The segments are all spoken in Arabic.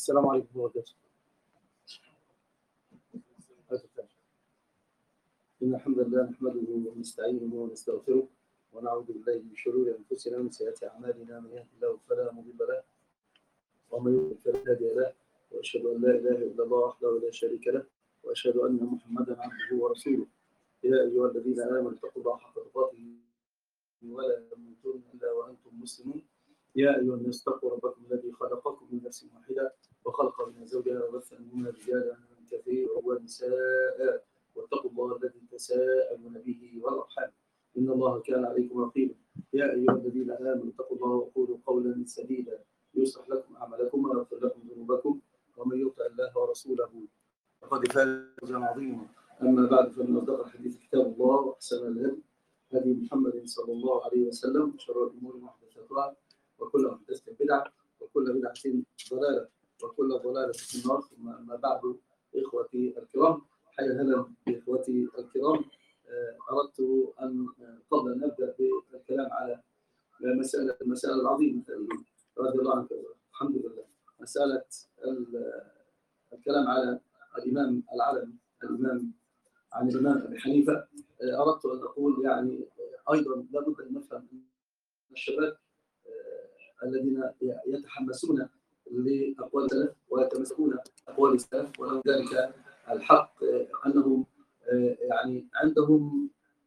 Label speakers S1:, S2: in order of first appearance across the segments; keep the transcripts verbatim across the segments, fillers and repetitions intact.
S1: السلام عليكم ورحمة الله وبركاته. إن الحمد لله نحمده ونستعينه ونستغفره ونعوذ بالله من شرور أنفسنا ومن سيئات أعمالنا، من يهده الله فلا مضل له ومن يضلل فلا هادي له، وأشهد أن لا إله إلا الله وحده لا شريك له، وأشهد أن محمدا عبده ورسوله. يا أيها الذين آمنوا اتقوا الله حق تقاته ولا تموتن إلا وأنتم مسلمون. يا أيها الناس اتقوا ربكم الذي خلقكم من نفس واحدة وخلق منها زوجها وبث منهما رجالا كثيرا ونساء، واتقوا الله الذي تساءلون به والأرحام إن الله كان عليكم رقيبا. يا أيها الذين آمنوا اتقوا الله وقولوا قولا سديدا يصلح لكم أعمالكم ويغفر لكم ذنوبكم، ومن يطع الله ورسوله فقد فاز فوزا عظيما. أما بعد، فإن أصدق الحديث كتاب الله، وأحسن الهدي هدي محمد صلى الله عليه وسلم، وشر الأمور محدثاتها، وكل محدثة بدعة، وكل بدعة ضلالة، وكل ضلالة في النار. ثم أما بعد، إخوتي الكرام، حيا هلا بإخوتي الكرام. أردت أن قبل أن نبدأ بالكلام على مسألة المسألة العظيمة رضي الله عنك، الحمد لله، مسألة الكلام على الإمام العلم الإمام عن الإمام أبي حنيفة. أردت أن أقول يعني أيضا لابد أن نفهم أن الشباب الذين يتحمسون لأقوال السلف ويتمسكون أقوال السلف ولهم ذلك الحق، أنهم يعني عندهم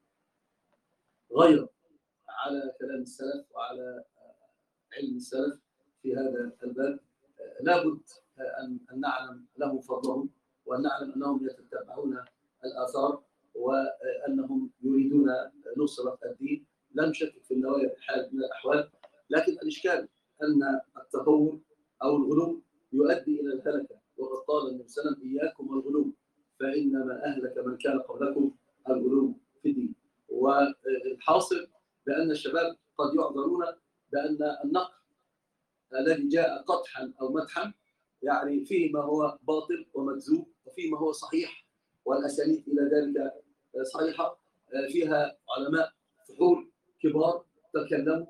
S1: غيرة على كلام السلف وعلى علم السلف في هذا الباب. لابد أن نعلم لهم فضلهم، وأن نعلم أنهم يتتبعون الآثار وأنهم يريدون نصرة الدين. لا نشكك في النوايا بحال من الأحوال، لكن الإشكال أن التهور أو الغلو يؤدي إلى الهلكة. وقد قال النبي صلى الله عليه وسلم: إياكم والغلو فإنما أهلك من كان قبلكم الغلو في الدين. والحاصل بأن الشباب قد يعذرون بأن النقل الذي جاء قدحا أو مدحا يعني فيه ما هو باطل ومكذوب، وفيه ما هو صحيح والأسانيد إلى ذلك صحيحة، فيها علماء فحول كبار تكلموا.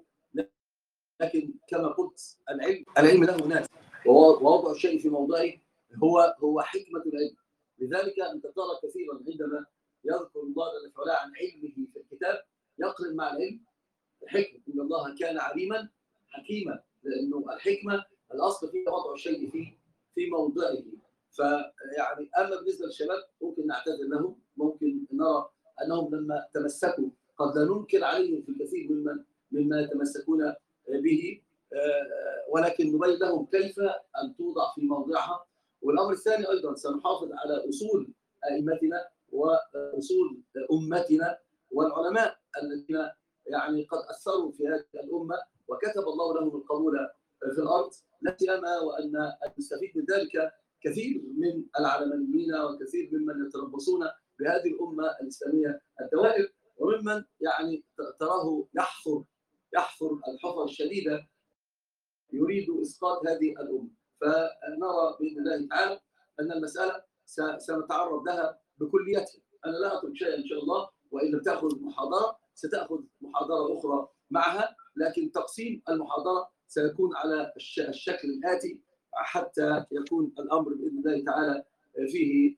S1: لكن كما قلت، العلم العلم له ناس، ووضع الشيء في موضعه هو هو حكمة العلم. لذلك أنت ترى كثيرا عندما يذكر الله جل وعلا عن علمه في الكتاب يقرن مع العلم الحكمة، إن الله كان عليما حكيما، لأنه الحكمة الأصل فيها وضع الشيء في في موضعه. فيعني أما بالنسبة للشباب ممكن نعتذر لهم، ممكن نرى أنهم لما تمسكوا قد لا ننكر عليهم في الكثير مما مما يتمسكون به، ولكن نبين لهم كيف أن توضع في موضعها. والأمر الثاني أيضا سنحافظ على أصول أئمتنا وأصول أمتنا والعلماء الذين يعني قد أثروا في هذه الأمة وكتب الله لهم القبول في الأرض، لا سيما وأن المستفيد من ذلك كثير من العلمانيين وكثير ممن يتربصون بهذه الأمة الإسلامية الدوائر، وممن يعني تراه يحفر يحفر الحفر الشديدة يريد إسقاط هذه الأمة. فنرى بإذن الله تعالى أن المسألة سنتعرض لها بكليتها. أنا لا أترك شيئا إن شاء الله، وإن لم تأخذ محاضرة ستأخذ محاضرة أخرى معها، لكن تقسيم المحاضرة سيكون على الشكل الآتي حتى يكون الأمر بإذن الله تعالى فيه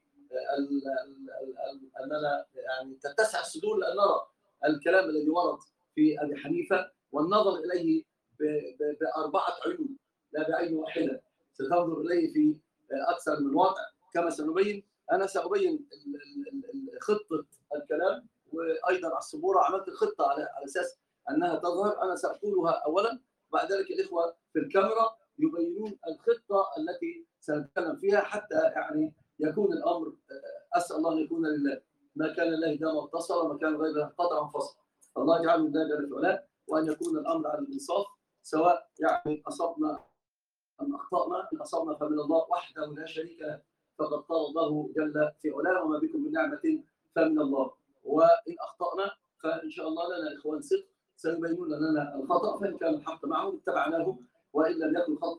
S1: أننا يعني تتسع الصدور لأن نرى الكلام الذي ورد في أبي حنيفة والنظر إليه بأربعة عيون لا بعين واحدة. ستنظر إليه في أكثر من وضع كما سنبين. أنا سأبين خطة الكلام، وأيضا على السبورة عملت الخطة على أساس أنها تظهر. أنا سأقولها أولا، بعد ذلك الإخوة في الكاميرا يبينون الخطة التي سنتكلم فيها حتى يعني يكون الأمر، أسأل الله أن يكون لله، ما كان الله دام اتصل وما كان غيره قطع انفصل. الله يجعل من ذلك العلاء، وأن يكون الأمر على الإنصاف، سواء يعني أصبنا أم أخطأنا. إن أصبنا فمن الله وحده لا شريك له، فقد قال الله جل في علاه: وما بكم من نعمة فمن الله. وإن أخطأنا فإن شاء الله لنا إخوان صدق سيبينون لنا الخطأ، فإن كان الحق معهم اتبعناهم، وإن لم يكن الخط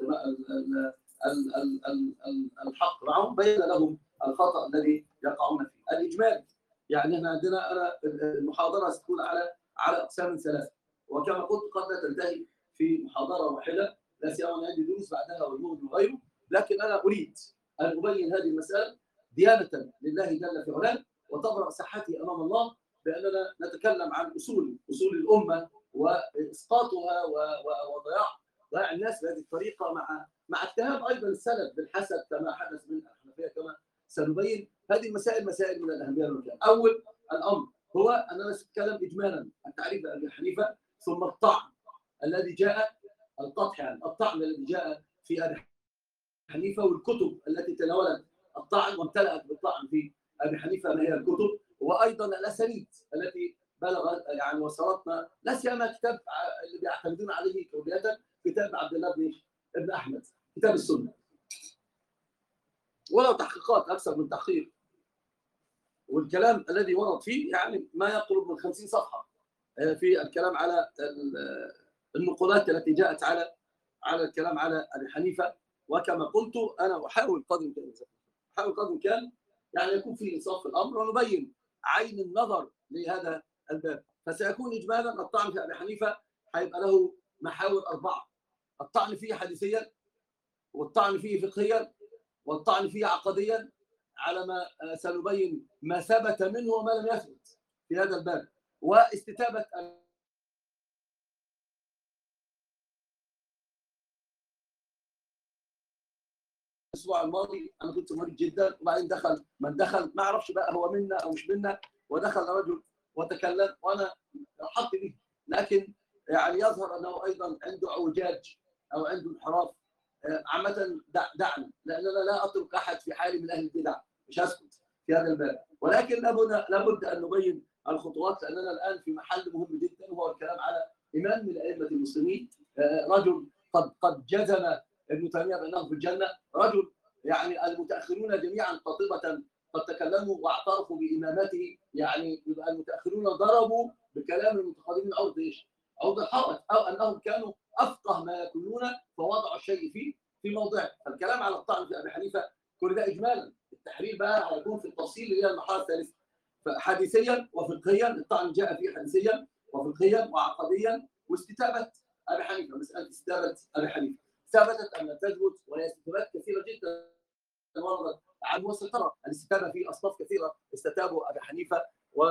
S1: الحق معهم بين لهم الخطأ الذي يقعون فيه. الإجمال يعني احنا عندنا أنا المحاضرة ستكون على على أقسام ثلاثة، وكما قلت قد لا تنتهي في محاضرة واحدة، لا سيما عندي دروس بعدها والمغرب وغيره. لكن انا اريد ان ابين هذه المساله ديانه لله جل في علاه وتبرأ صحتي امام الله، باننا نتكلم عن اصول اصول الامه واسقاطها وضياع ضياع الناس بهذه الطريقه، مع مع اتهام ايضا السلف بالحسد كما حدث من الحنفيه كما سنبين. هذه المسائل مسائل من الاهميه والمكان. اول الامر هو اننا نتكلم اجمالا عن تعريف ابي حنيفه، ثم الطعن الذي جاء، القطع يعني الطعن الذي جاء في ابي حنيفه، والكتب التي تناولت الطعن وامتلأت بالطعن في ابي حنيفه ما هي الكتب، وايضا الاسانيد التي بلغت يعني وصلتنا، لا سيما كتاب اللي بيعتمدون عليه كلية، كتاب عبد الله بن ابن احمد، كتاب السنه، ولو تحقيقات اكثر من تحقيق، والكلام الذي ورد فيه يعني ما يقرب من خمسين صفحه في الكلام على النقولات التي جاءت على على الكلام على ابي حنيفه. وكما قلت انا احاول قدر الامكان احاول قدر الامكان يعني يكون في انصاف في الامر، ونبين عين النظر لهذا الباب. فسيكون اجمالا الطعن في ابي حنيفه هيبقى له محاور اربعه: الطعن فيه حديثيا، والطعن فيه فقهيا، والطعن فيه عقديا، على ما سنبين ما ثبت منه وما لم يثبت في هذا الباب، واستتابه الاسبوع الماضي انا كنت مريض جدا، وبعدين دخل من دخل ما اعرفش بقى هو منا او مش منا، ودخل رجل وتكلم وانا حط به، لكن يعني يظهر انه ايضا عنده اعوجاج او عنده انحراف. عامه دعني، لاننا لا اترك احد في حال من اهل البدع، مش هسكت في هذا الباب، ولكن لابد ان نبين الخطوات، لاننا الان في محل مهم جدا، وهو الكلام على امام من ائمه المسلمين، رجل قد قد جزم ابن تيميه بانه في الجنه، رجل يعني المتاخرون جميعا قاطبه قد تكلموا واعترفوا بامامته، يعني يبقى المتاخرون ضربوا بكلام المتقدمين عرض ايش؟ عرض الحائط، او انهم كانوا افقه ما يكونون فوضعوا الشيء فيه في موضعه. فالكلام على الطعن في ابي حنيفه كل ده اجمالا، التحرير بقى هيكون في التفصيل اللي هي المرحله الثالثه. فحديثيا وفقهيا الطعن جاء فيه حديثيا وفقهيا وعقديا، واستتابه ابي حنيفه، مساله استتابه ابي حنيفه ثبتت ام لم تثبت، وهي استتابات كثيره جدا وردت عن وسترى الاستتابه في اصناف كثيره استتابوا ابي حنيفه،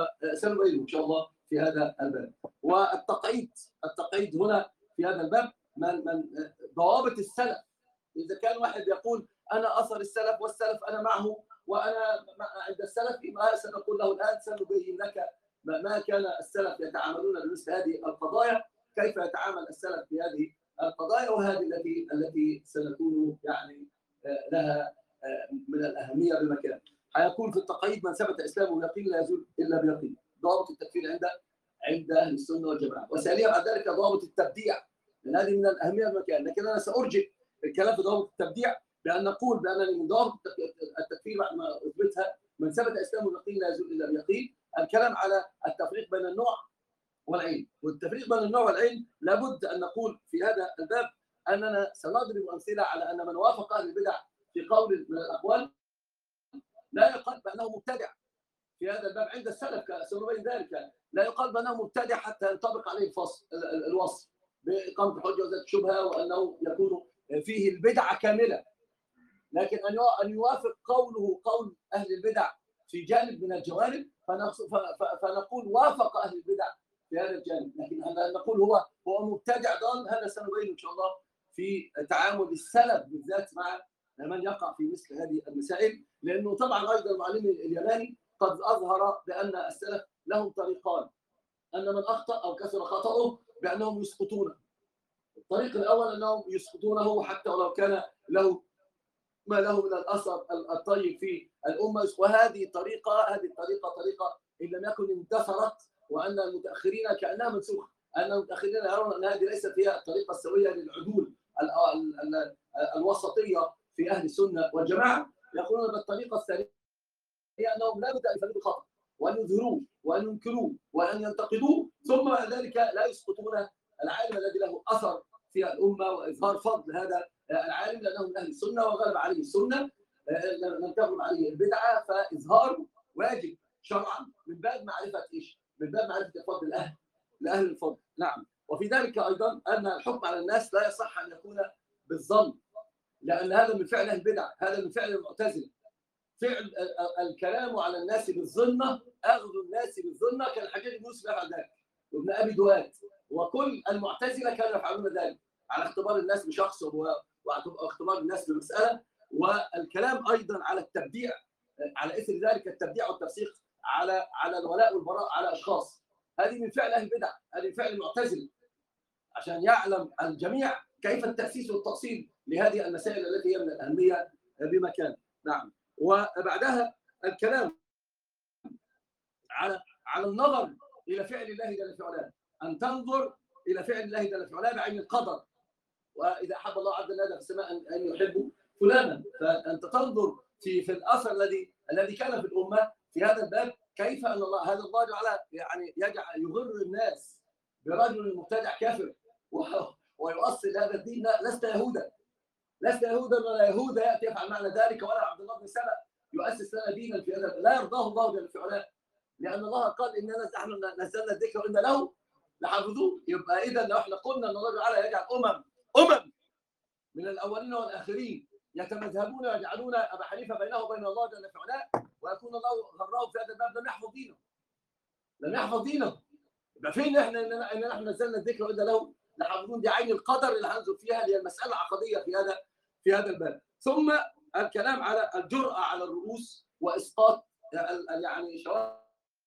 S1: وسنبين ان شاء الله في هذا الباب. والتقعيد التقعيد هنا في هذا الباب من من ضوابط السلف. اذا كان واحد يقول انا اثر السلف والسلف انا معه وانا عند السلف، ما سنقول له الان سنبين لك ما كان السلف يتعاملون بمثل هذه القضايا، كيف يتعامل السلف في هذه القضايا، وهذه التي التي سنكون يعني لها من الاهميه بمكان. هيكون في التقعيد من ثبت اسلامه يقين لا يزول الا بيقين، ضابط التكفير عند عند اهل السنه والجماعه، وساليها بعد ذلك ضابط التبديع، لان هذه من الاهميه بمكان. لكن انا سارجئ الكلام في ضابط التبديع بان نقول بانني من ضابط التكفير بعد ما اثبتها من ثبت اسلامه يقين لا يزول الا بيقين، الكلام على التفريق بين النوع والعين. والتفريق بين النوع والعين لابد ان نقول في هذا الباب اننا سنضرب امثله على ان من وافق اهل البدع في قول من الاقوال لا يقال بانه مبتدع في هذا الباب عند السلف، سنبين ذلك، لا يقال بانه مبتدع حتى ينطبق عليه الفصل الوصف باقامه الحجه وزاد الشبهه وانه يكون فيه البدعه كامله، لكن ان ان يوافق قوله قول اهل البدع في جانب من الجوانب فنقول وافق اهل البدع في هذا الجانب، لكن ان نقول هو هو مبتدع ضال، هذا سنبين ان شاء الله في تعامل السلف بالذات مع من يقع في مثل هذه المسائل. لانه طبعا ايضا المعلم اليماني قد اظهر بان السلف لهم طريقان، ان من اخطا او كثر خطاه بانهم يسقطونه. الطريق الاول انهم يسقطونه حتى ولو كان له ما له من الاثر الطيب في الامه، وهذه طريقه هذه الطريقه طريقه ان لم يكن اندثرت، وان المتاخرين كانها منسوخه، ان المتاخرين يرون ان هذه ليست هي الطريقه السويه للعدول الوسطيه في اهل السنه والجماعه، يقولون بالطريقه الثانيه هي انهم لا بد ان يفندوا الخطا وان يظهروه وان ينكروه وان ينتقدوه، ثم بعد ذلك لا يسقطون العالم الذي له اثر في الامه واظهار فضل هذا العالم لانه من اهل السنه وغلب عليه السنه، لم تغلب عليه البدعه، فاظهاره واجب شرعا من باب معرفه ايش؟ من باب معرفه فضل الاهل لاهل الفضل. نعم. وفي ذلك ايضا ان الحكم على الناس لا يصح ان يكون بالظن، لأن هذا من فعل البدع، هذا من فعل المعتزلة. فعل الكلام على الناس بالظنة، أخذ الناس بالظنة، كان الحجاج بن يوسف يفعل ذلك وابن أبي دواد وكل المعتزلة كانوا يفعلون ذلك على اختبار الناس بشخص واختبار الناس بمسألة. والكلام أيضا على التبديع، على إثر ذلك التبديع والتفسيق على على الولاء والبراء على أشخاص، هذه من فعل أهل البدع، هذه من فعل المعتزلة، عشان يعلم الجميع كيف التأسيس والتأصيل لهذه المسائل التي هي من الأهمية بمكان. نعم. وبعدها الكلام على على النظر إلى فعل الله جل وعلا، أن تنظر إلى فعل الله جل وعلا بعين القدر، وإذا أحب الله عز وجل في السماء أن يحب فلانا، فأنت تنظر في في الأثر الذي الذي كان في الأمة في هذا الباب، كيف أن الله هذا الله جعل يعني يجعل يغر الناس برجل مبتدع كافر ويؤصل هذا الدين. لست يهودا، لست يهودا ولا يهودا يأتي يفعل معنى ذلك، ولا عبد الله بن سبأ يؤسس لنا دينا في هذا، لا يرضاه الله جل وعلا، لأن الله قال إننا نحن نزلنا الذكر وإن له لحافظون. يبقى إذا لو احنا قلنا أن الله تعالى يجعل أمم أمم من الأولين والآخرين يتمذهبون ويجعلون أبا حنيفة بينه وبين الله جل وعلا، ويكون الله غراه في هذا الباب، لم يحفظ دينه، لم يحفظ دينه. يبقى فين احنا ان نحن نزلنا الذكر وإن له لحافظون؟ دي عين القدر اللي هننظر فيها، اللي هي المسألة العقدية في هذا في هذا الباب. ثم الكلام على الجرأة على الرؤوس وإسقاط يعني شوامخ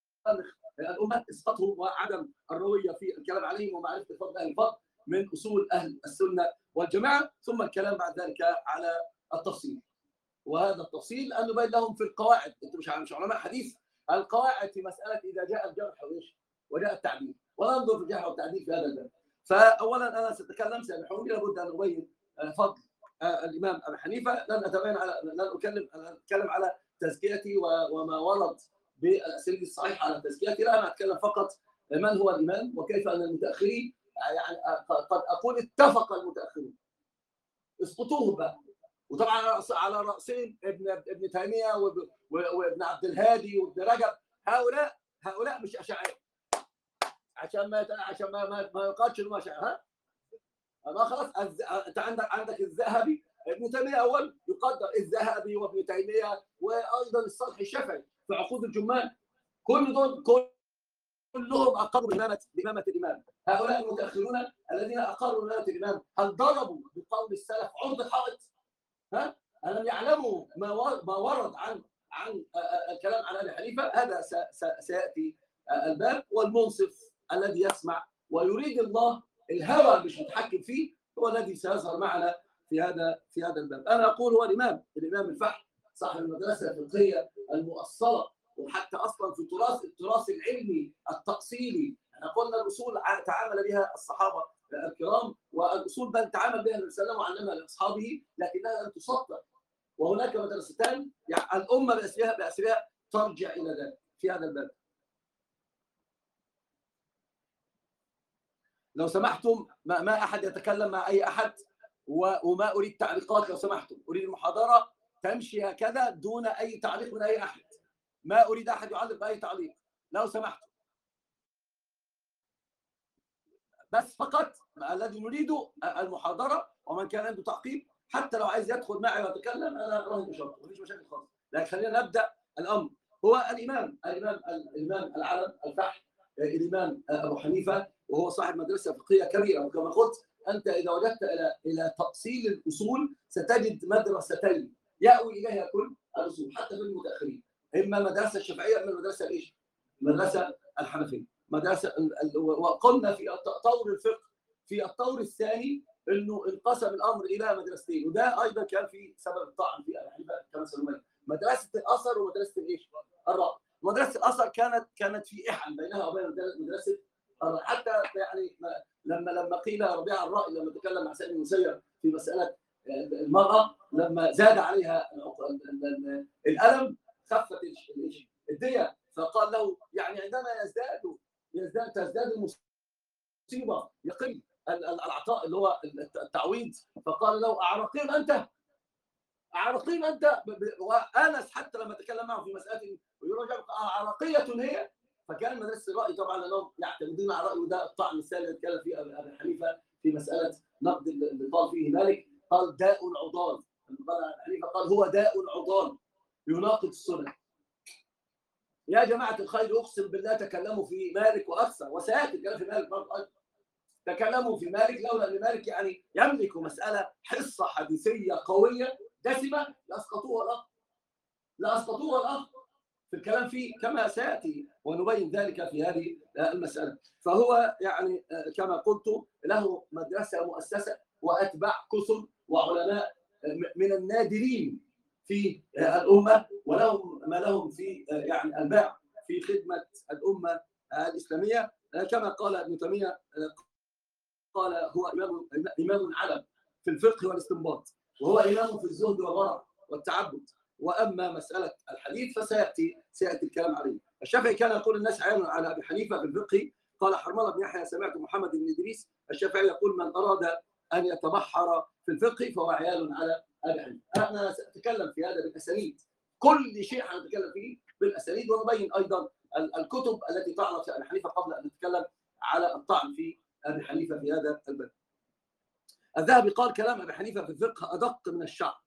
S1: الأمة، إسقاطهم وعدم الروية في الكلام عليهم ومعرفة فضل أهل الفضل من أصول أهل السنة والجماعة. ثم الكلام بعد ذلك على التفصيل، وهذا التفصيل أن نبين لهم في القواعد. أنتم مش مش علماء حديث، القواعد في مسألة إذا جاء الجرح وإيش وجاء التعديل، وننظر في الجرح والتعديل في هذا الباب. فأولا أنا سأتكلم سامحوني، لابد أن أبين فضل الإمام أبي حنيفة. لن أتبين على لن أتكلم أتكلم على تزكيتي وما ورد بالأساليب الصحيحة على تزكيتي، لا، أنا أتكلم فقط من هو الإمام وكيف أن المتأخرين، يعني قد أقول اتفق المتأخرون، اسقطوهم بقى. وطبعا على رأسين ابن ابن تيمية وابن عبد الهادي وابن رجب، هؤلاء هؤلاء مش أشاعرة، عشان ما عشان ما ما, ما يقالش انه أشاعرة. ها ما خلاص، انت عندك عندك الذهبي، ابن تيمية أول يقدر، الذهبي وابن تيمية وأيضا الصالح الشافعي في عقود الجمان، كل دول كلهم أقروا بإمامة بإمامة الإمام. هؤلاء المتأخرون الذين أقروا بإمامة الإمام، هل ضربوا بقول السلف عرض الحائط؟ ها؟ ألم يعلموا ما ما ورد عن عن الكلام عن أبي حنيفة؟ هذا سيأتي الباب. والمنصف الذي يسمع ويريد الله، الهوى مش متحكم فيه، هو الذي سيظهر معنا في هذا في هذا الباب. أنا أقول هو الإمام الإمام الفحل، صاحب المدرسة الفقهية المؤصلة، وحتى أصلا في التراث التراث العلمي التأصيلي. احنا قلنا الأصول تعامل بها الصحابة الكرام، والأصول بل تعامل بها النبي صلى الله عليه وسلم وعلمها لأصحابه، لكنها لم تسطر. وهناك مدرستان يعني الأمة بأسرها بأسرها ترجع إلى ذلك في هذا الباب. لو سمحتم ما, ما أحد يتكلم مع أي أحد، وما أريد تعليقات. لو سمحتم أريد المحاضرة تمشي هكذا دون أي تعليق من أي أحد، ما أريد أحد يعلق بأي تعليق لو سمحتم. بس فقط الذي نريده المحاضرة، ومن كان عنده تعقيب حتى لو عايز يدخل معي ويتكلم أنا راهن بشرط، مفيش مشاكل خالص. لكن خلينا نبدأ الأمر. هو الإمام الإمام الإمام العلم الفحل الإمام أبو حنيفة، وهو صاحب مدرسة فقهية كبيرة. وكما قلت أنت إذا وجدت إلى إلى تأصيل الأصول ستجد مدرستين يأوي إليها كل الأصول حتى في المتأخرين، إما المدرسة الشافعية إما المدرسة الإيش؟ المدرسة الحنفية. مدرسة. وقلنا في طور الفقه في الطور الثاني إنه انقسم الأمر إلى مدرستين، وده أيضا كان في سبب الطعن في أبي حنيفة كما سلمان، مدرسة الأثر ومدرسة الإيش؟ الرأي. مدرسة الأثر كانت كانت في إحن بينها وبين مدرسة الرأي، حتى يعني لما لما قيل ربيع الرأي لما تكلم مع سيد المسيب في مسألة المرأة، لما زاد عليها الألم خفت الدية، فقال له يعني عندما يزداد يزداد تزداد المصيبة يقل العطاء اللي هو التعويض، فقال له أعرقين أنت أعرقين أنت. وأنس حتى لما تكلم معه في مسألة ويرجع أعرقية هي، فكان مدرسة الرأي طبعا لأنهم يعتمدون على الرأي، وده الطعن الثاني اللي اتكلم فيه أبي حنيفة في مسألة نقد اللي قال فيه مالك، قال داء عضال لما قال ابي حنيفه قال هو داء عضال يناقض السنن. يا جماعه الخير اقسم بالله تكلموا في مالك واكثر، وسياتي الكلام في مالك برضه ايضا. تكلموا في مالك لولا ان مالك يعني يملك مساله حصه حديثيه قويه دسمه لاسقطوها الاخر. لاسقطوها الاخر في الكلام فيه كما سياتي ونبين ذلك في هذه المساله. فهو يعني كما قلت له مدرسه مؤسسه واتباع كثر وعلماء من النادرين في الامه، ولهم ما لهم في يعني الباع في خدمه الامه الاسلاميه. كما قال ابن تيميه قال هو امام امام علم في الفقه والاستنباط، وهو امام في الزهد والورع والتعبد. واما مساله الحديث فسياتي سياتي الكلام عليه. الشافعي كان يقول الناس عيال على ابي حنيفه في الفقه. قال حرمله بن يحيى سمعت محمد بن ادريس الشافعي يقول من اراد ان يتبحر في الفقه فهو عيال على ابي حنيفه. انا ساتكلم في هذا بالاسانيد، كل شيء حنتكلم فيه بالاسانيد، ونبين ايضا الكتب التي طعنت في ابي حنيفه قبل ان نتكلم على الطعن في ابي حنيفه في هذا الباب. الذهبي قال كلام ابي حنيفه في الفقه ادق من الشعر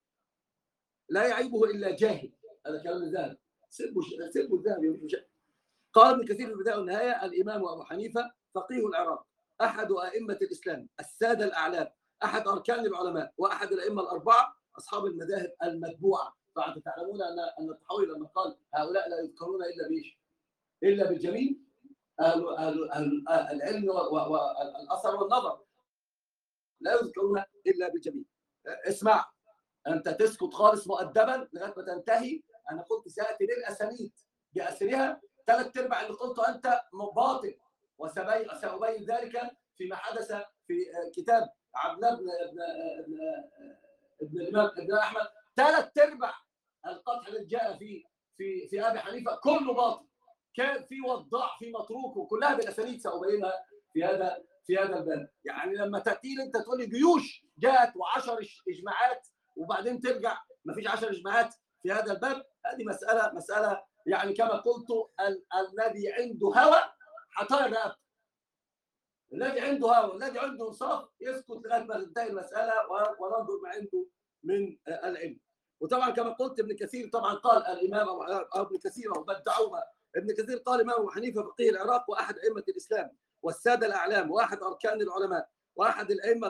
S1: لا يعيبه الا جاهل. هذا كلام الذهبي، سبوا سبوا الذهبي مش مشاهد. قال ابن كثير في البدايه والنهايه الامام ابو حنيفه فقيه العراق، احد ائمه الاسلام، الساده الاعلام، احد اركان العلماء، واحد الائمه الاربعه اصحاب المذاهب المتبوعه. طبعا تعلمون ان ان الطحاوي لما قال هؤلاء لا يذكرون الا بايش؟ الا بالجميل، أهل, أهل, أهل, أهل العلم والاثر والنظر لا يذكرون الا بالجميل. اسمع، انت تسكت خالص مؤدبا لغايه ما تنتهي. انا قلت ساتي للاسانيد باسرها، ثلاث ارباع اللي قلته انت باطل، وسأبين ذلك فيما حدث في كتاب عبد الله بن ابن ابن ابن الامام ابن احمد. ثلاث ارباع القطع اللي جاء في في في ابي حنيفه كله باطل، كان في وضاع في متروك، وكلها بالاسانيد سأبينها في هذا في هذا الباب. يعني لما تاتي انت تقول لي جيوش جاءت وعشر اجماعات وبعدين ترجع ما فيش عشر اجماعات في هذا الباب، هذه مساله مساله يعني كما قلت ال الذي عنده هوى حطير رقبته. الذي عنده هوى، الذي عنده انصاف يسكت لغايه ما تنتهي المساله وننظر ما عنده من العلم. وطبعا كما قلت ابن كثير طبعا قال الامام او ابن كثير وبدعوها. ابن كثير قال امام ابو حنيفه فقيه العراق واحد ائمه الاسلام والساده الاعلام واحد اركان العلماء واحد الائمه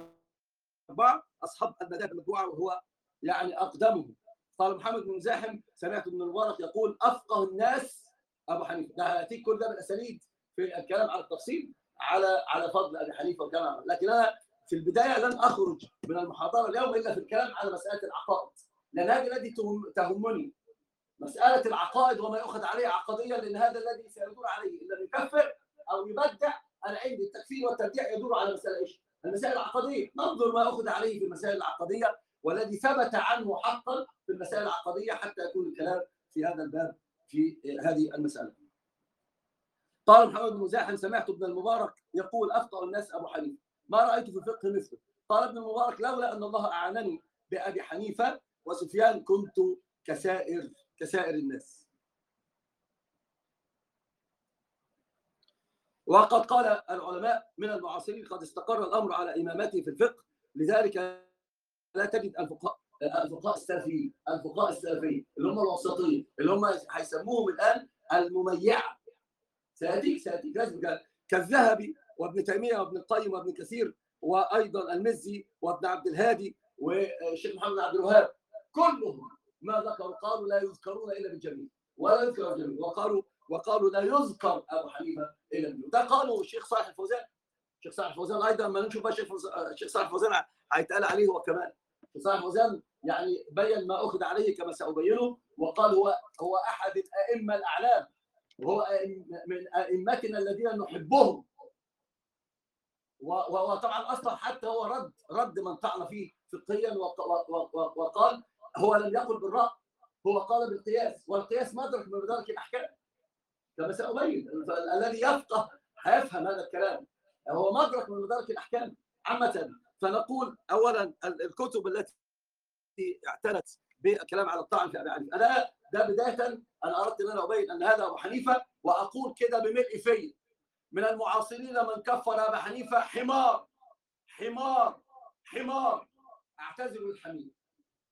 S1: الاربعه اصحاب المذاهب المتبوعه وهو يعني اقدمهم. قال محمد بن مزاحم سمعت ابن المبارك يقول افقه الناس ابو حنيفه. ده هاتيك كل ده بالاسانيد في الكلام على التفصيل على على فضل ابي حنيفه والكلام. لكن انا في البدايه لن اخرج من المحاضره اليوم الا في الكلام على مساله العقائد، لان هذه التي تهمني، مساله العقائد وما يؤخذ عليه عقديا، لان هذا الذي سيدور عليه ان لم يكفر او يبدع. انا عندي التكفير والتبديع يدور على مساله ايش؟ المسائل العقديه. ننظر ما اخذ عليه في المسائل العقديه والذي ثبت عنه حقا في المسائل العقديه حتى يكون الكلام في هذا الباب في هذه المساله. قال محمد بن مزاحم سمعت ابن المبارك يقول افقه الناس ابو حنيفه ما رايت في الفقه مثله. قال ابن المبارك لولا ان الله اعانني بابي حنيفه وسفيان كنت كسائر كسائر الناس. وقد قال العلماء من المعاصرين قد استقر الامر على امامته في الفقه، لذلك لا تجد الفقهاء الفقهاء السلفيين الفقهاء السلفيين اللي هم الوسطيين اللي هم هيسموهم الان المميعه. سياتيك سياتيك لازم كالذهبي وابن تيميه وابن القيم وابن كثير وايضا المزي وابن عبد الهادي والشيخ محمد بن عبد الوهاب، كلهم ما ذكروا قالوا لا يذكرون الا بالجميل ولا يذكر الجميل، وقالوا وقالوا لا يذكر ابو حنيفه الا بالجميل. ده قالوا الشيخ صالح الفوزان. الشيخ صالح الفوزان ايضا ما نشوف الشيخ الشيخ صالح الفوزان هيتقال عليه هو كمان. الشيخ صالح الفوزان يعني بين ما اخذ عليه كما سأبينه، وقال هو هو احد الائمه الاعلام وهو من ائمتنا الذين نحبهم. وطبعا اصلا حتى هو رد رد من طعن فيه فقهيا وقال هو لم يقل بالراي، هو قال بالقياس، والقياس مدرك من مدارك الاحكام كما سأبين. الذي يفقه هيفهم هذا الكلام، هو مدرك من مدارك الاحكام عامه. فنقول اولا الكتب التي اعتنت بالكلام على الطعن في ابي حنيفه، انا ده بدايه انا اردت ان انا ابين ان هذا ابو حنيفه، واقول كده بملء في من المعاصرين من كفر ابي حنيفه حمار حمار حمار. اعتذر للحمير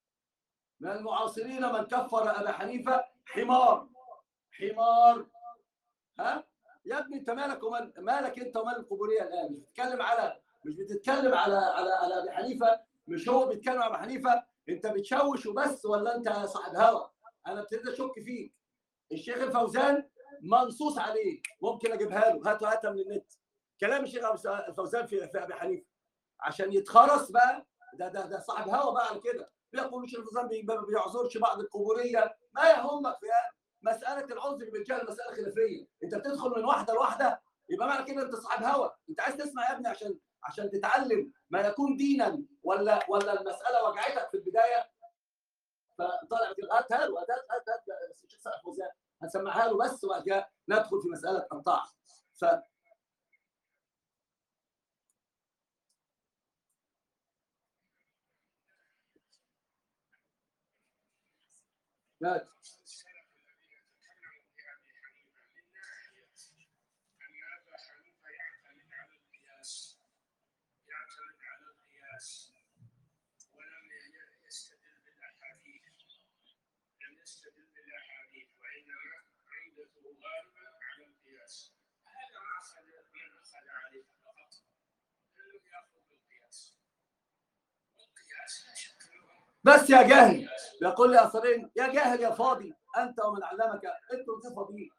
S1: من المعاصرين من كفر ابا حنيفه حمار. حمار. ها يا ابني انت مالك ومال مالك انت ومال القبوريه الان؟ مش بتتكلم على مش بتتكلم على على على ابي حنيفه؟ مش هو بيتكلم على ابي حنيفه؟ انت بتشوش وبس ولا انت صاحب هوا؟ انا ابتديت اشك فيك. الشيخ الفوزان منصوص عليه، ممكن اجيبها له، هاتوا هاتها من النت. كلام الشيخ الفوزان في في ابي حنيفه عشان يتخرس بقى. ده ده ده صاحب هوا بقى على كده. بيقول الشيخ الفوزان ما بيعذرش بعض القبوريه. ما يهمك في مساله العذر بالجهل مساله خلافيه. انت بتدخل من واحده لواحده يبقى معنى كده انت صاحب هوا. انت عايز تسمع يا ابني عشان عشان تتعلم ما يكون دينا ولا ولا المساله وجعتك في البدايه؟ فطالع هاتها له هات هات هات بس الشيخ صالح فوزان هنسمعها له بس وبعد كده ندخل في مساله الطاعه. ف مات.
S2: ولم يستدل بالاحاديث لم يستدل بالاحاديث وانما عمدته غالبا على القياس. هذا ما اخذ من اخذ عليه فقط انه ياخذ بالقياس. والقياس لا شك
S1: بس يا جاهل بيقول لي اصلين يا جاهل يا فاضي انت ومن علمك انتوا دي فاضيين.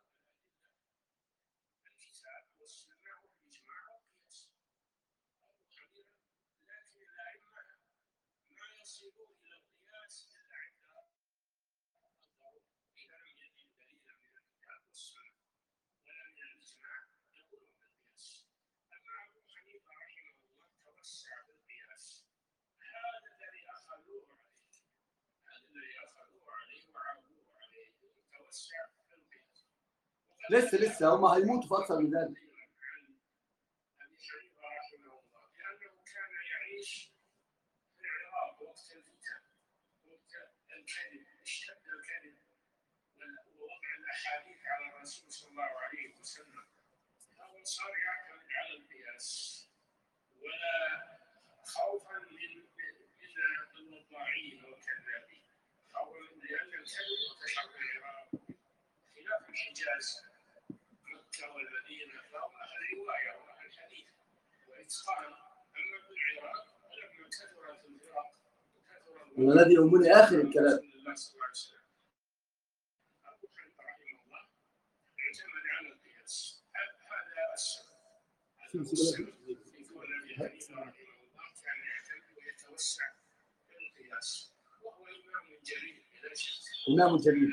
S1: لسه لسه هم هيموتوا في اكثر من ذلك.
S2: ابي حنيفه رحمه الله لانه كان يعيش في العراق وقت الفتن وقت الكذب اشتد الكذب ووضع الاحاديث على الرسول صلى الله عليه وسلم. هو صار يعتمد على القياس ولا خوفا من من الوضاعين والكذابين. خوفا لان الكذب انتشر في العراق خلاف الحجاز مكة والمدينة فهم أهل رواية وأهل حديث وإتقان. أما في العراق ولما كثرت الفرق وكثر
S1: الذي يهمني آخر الكلام
S2: الله صلى الله عليه وسلم أبو حنيفة رحمه الله اعتمد على القياس. هذا السبب. يقول أبي حنيفة رحمه الله كان يعتمد ويتوسع في القياس وهو إمام جليل إلى شك.
S1: إمام جليل.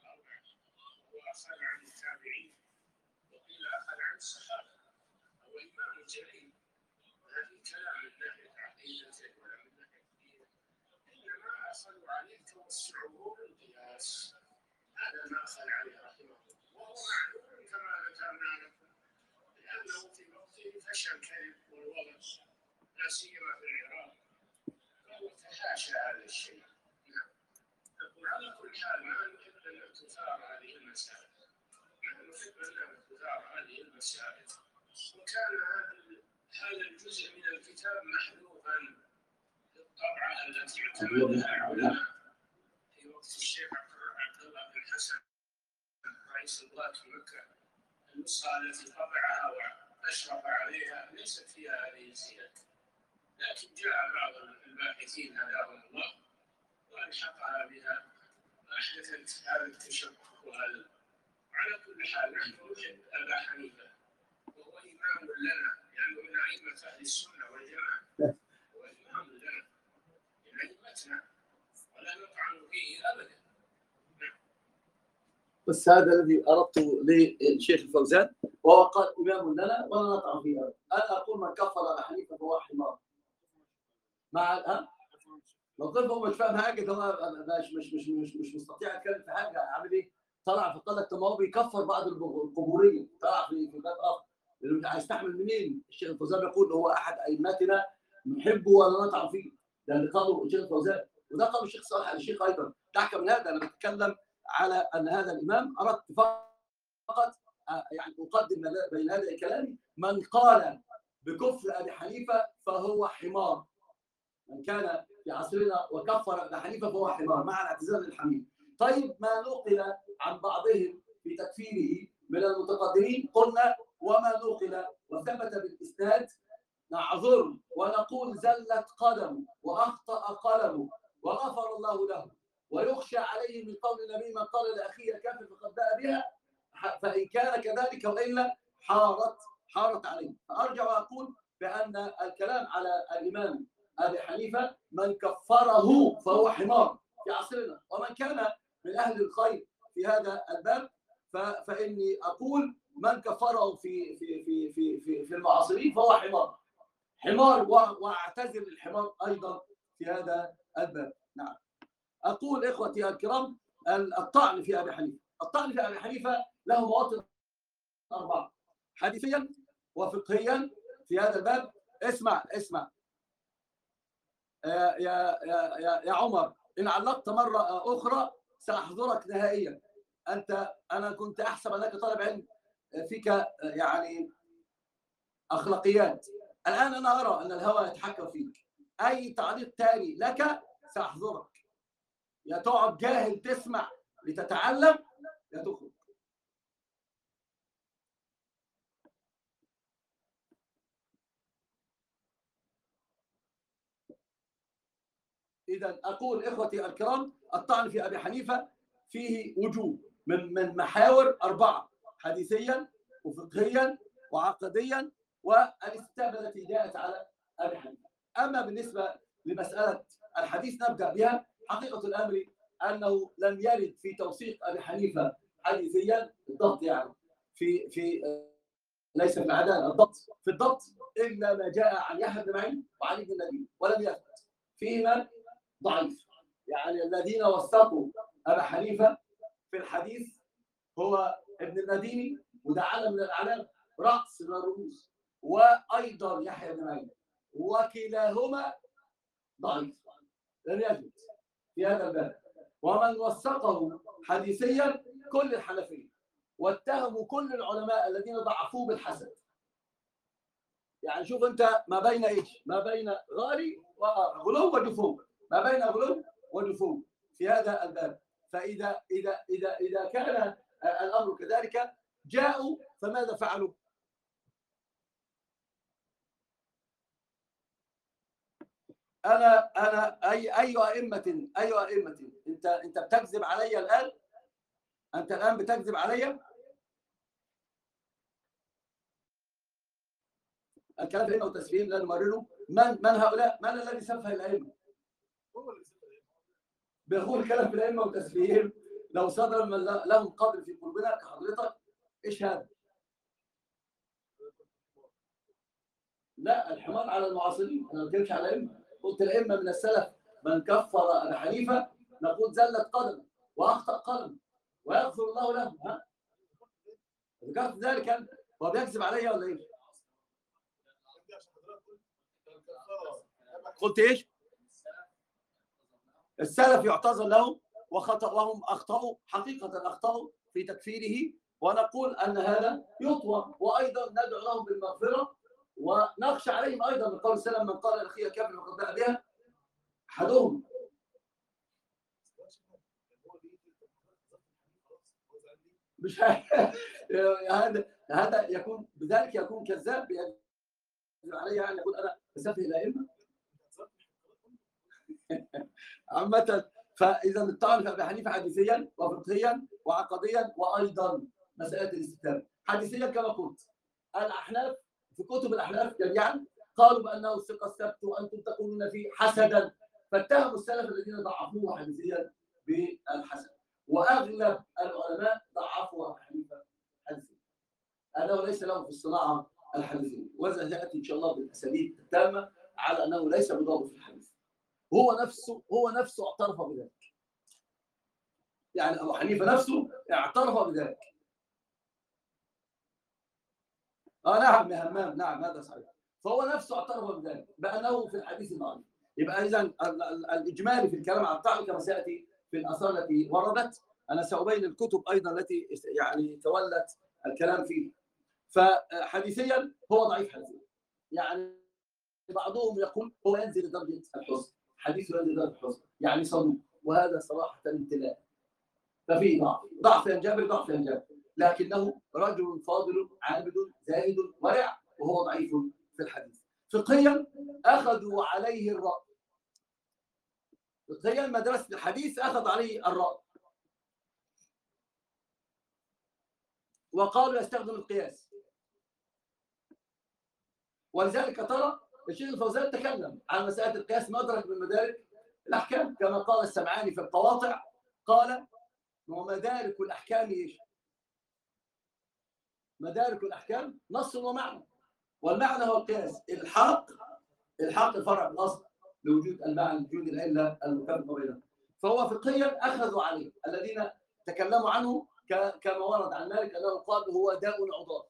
S2: وأخذ عن التابعين وقيل أخذ عن الصحابة. هو إمام جليل. هذه كلام من ناحية عقيدته ولا من ناحية دينه. إنما أخذوا عليه توسعه بالقياس. هذا ما أخذ عليه رحمه الله وهو معلوم كما ذكرنا لكم لأنه في وقته فشى الكذب والوضع لا سيما في العراق فهو تحاشى هذا الشيء. نعم. نقول على كل حال ما نحب أن تثار هذه المسائل. نحن نحب أن تثار هذه المسائل. وكان هذا هذا الجزء من الكتاب محذوفا في الطبعة التي اعتمدها العلماء في وقت الشيخ عبد الله بن حسن رئيس القضاة في مكة. النسخة التي طبعها وأشرف عليها ليست فيها هذه الزيادة، لكن جاء بعض الباحثين هداهم الله والحقها بها واحدثت هذا التشبه وهذا. على كل حال نحن نحب ابا حنيفه وهو امام لنا لانه من ائمه اهل السنه والجماعه. هو امام لنا من ائمتنا ولا نطعن فيه ابدا.
S1: بس هذا الذي اردته للشيخ الفوزان وهو قال امام لنا ولا نطعن فيه ابدا. انا اقول من كفر ابا حنيفه فهو حمار. مع ها موقفه هو مش فاهم حاجه. هو مش مش مش مش مش مستطيع يتكلم في حاجه. عامل ايه؟ طلع في قال لك طب ما هو بيكفر بعض القبوريه. طلع في في باب اخر. هيستحمل منين؟ الشيخ الفوزان يقول هو احد ائمتنا نحبه ولا نطعن فيه. ده اللي قاله الشيخ الفوزان وده قاله الشيخ صالح آل الشيخ ايضا. دعك من هذا. انا بتكلم على ان هذا الامام اردت فقط يعني اقدم بين هذا الكلام من قال بكفر ابي حنيفه فهو حمار. من كان في عصرنا وكفر ابا حنيفه فهو حمار، مع الاعتذار للحميد. طيب ما نقل عن بعضهم في تكفيره من المتقدمين قلنا وما نقل وثبت بالاسناد نعذر ونقول زلت قدمه واخطا قلمه وغفر الله له، ويخشى عليه من قول النبي من قال لاخيه كافر فقد باء بها، فان كان كذلك والا حارت حارت عليه. فارجع واقول بان الكلام على الامام ابي حنيفه من كفره فهو حمار في عصرنا، ومن كان من اهل الخير في هذا الباب فاني اقول من كفره في في في في في, في المعاصرين فهو حمار حمار واعتذر الحمار ايضا في هذا الباب. نعم. اقول اخوتي الكرام الطعن في ابي حنيفه، الطعن في ابي حنيفه له مواطن اربعه حديثيا وفقهيا في هذا الباب. اسمع اسمع يا يا يا يا عمر، ان علقت مره اخرى ساحظرك نهائيا. انت انا كنت احسب انك طالب علم فيك يعني اخلاقيات، الان انا ارى ان الهوى يتحكم فيك. اي تعليق تاني لك ساحظرك، يا تقعد جاهل تسمع لتتعلم يا تخرج. إذا أقول إخوتي الكرام الطعن في أبي حنيفة فيه وجوه من من محاور أربعة حديثيا وفقهيا وعقديا والاستتابة التي جاءت على أبي حنيفة. أما بالنسبة لمسألة الحديث نبدأ بها. حقيقة الأمر أنه لم يرد في توثيق أبي حنيفة حديثيا الضبط، يعني في في ليس في العدالة، الضبط في الضبط إلا ما جاء عن يحيى بن معين وعلي بن النبي، ولم يثبت فيهما ضعيف. يعني الذين وثقوا أبا حنيفة في الحديث هو ابن المديني، وده علم من الأعلام، رأس من الرؤوس، وأيضا يحيى بن معين، وكلاهما ضعيف لم يثبت في هذا الباب. ومن وثقه حديثيا كل الحنفية، واتهموا كل العلماء الذين ضعفوه بالحسد. يعني شوف انت ما بين ايش؟ ما بين غالي وغلو وجفو، ما بين غلو وجفو في هذا الباب. فاذا اذا اذا اذا كان الامر كذلك جاءوا فماذا فعلوا؟ انا انا اي اي ائمه اي ائمه انت انت بتكذب علي الان؟ انت الان بتكذب علي؟ الكلام في الائمه والتسفيهين لا نمرره. من من هؤلاء؟ من الذي سفه الائمه؟ بيقول كلام في الائمه والتسفيهين لو صدر من لهم قدر في قلوبنا كحضرتك. ايش هذا؟ لا، الحمار على المعاصرين، انا ما بتكلمش على الائمه. قلت الائمه من السلف من كفر ابا حنيفه نقول زلت قدمه واخطا قلمه ويغفر الله له. ها؟ ذكرت ذلك انت؟ هو بيكذب عليا ولا ايه؟ قلت ايش؟ السلف يعتذر لهم وخطأ وهم اخطاوا، حقيقه اخطاوا في تكفيره، ونقول ان هذا يطوى، وايضا ندعو لهم بالمغفره، ونخشى عليهم ايضا من قول سلم من قال الاخيه كافر فقد باء بها احدهم. مش هذا هذا يكون بذلك يكون كذاب علي، يعني يقول انا بسفه الائمه عامه. فاذا الطعن في ابي حنيفه حديثيا وفقهيا وعقديا، وايضا مساله الاستتابه حديثيا كما قلت. الاحناف في كتب الاحناف جميعا قالوا بانه الثقه السبت وانتم تقولون فيه حسدا، فاتهموا السلف الذين ضعفوه حديثيا بالحسد، واغلب العلماء ضعفوا ابي حنيفه حديثيا، انه ليس له في الصناعه الحديثيه، وهذا ياتي ان شاء الله بالاساليب التامه على انه ليس بضابط في الحديث. هو نفسه هو نفسه اعترف بذلك، يعني ابو حنيفه نفسه اعترف بذلك. اه نعم يا همام، نعم هذا صحيح. فهو نفسه اعترف بذلك بانه في الحديث ضعيف. يبقى اذا الاجمالي في الكلام عن الطعن كما سياتي في الاثار التي وردت. انا سابين الكتب ايضا التي يعني تولت الكلام فيه. فحديثيا هو ضعيف حديثيا، يعني بعضهم يقول هو ينزل لدرجه الحسن، حديث ينزل لدرجه الحسن يعني صدوق، وهذا صراحه امتلاء. ففي ضعف ضعف ينجبر ضعف ينجبر، لكنه رجل فاضل عابد زاهد ورع، وهو ضعيف في الحديث. فقهيا اخذوا عليه الراي، فقهيا مدرسه الحديث اخذ عليه الراي، وقالوا يستخدم القياس. ولذلك ترى الشيخ الفوزان تكلم عن مساله القياس مدرك من مدارك الاحكام، كما قال السمعاني في القواطع، قال ومدارك الاحكام ايش؟ مدارك الاحكام نص ومعنى، والمعنى هو القياس. الحاق الحاق الفرع بالاصل لوجود المعنى، لوجود العله المكافئه بينهم. فهو فقهيا اخذوا عليه الذين تكلموا عنه، كما ورد عن مالك انه قال هو داء عضال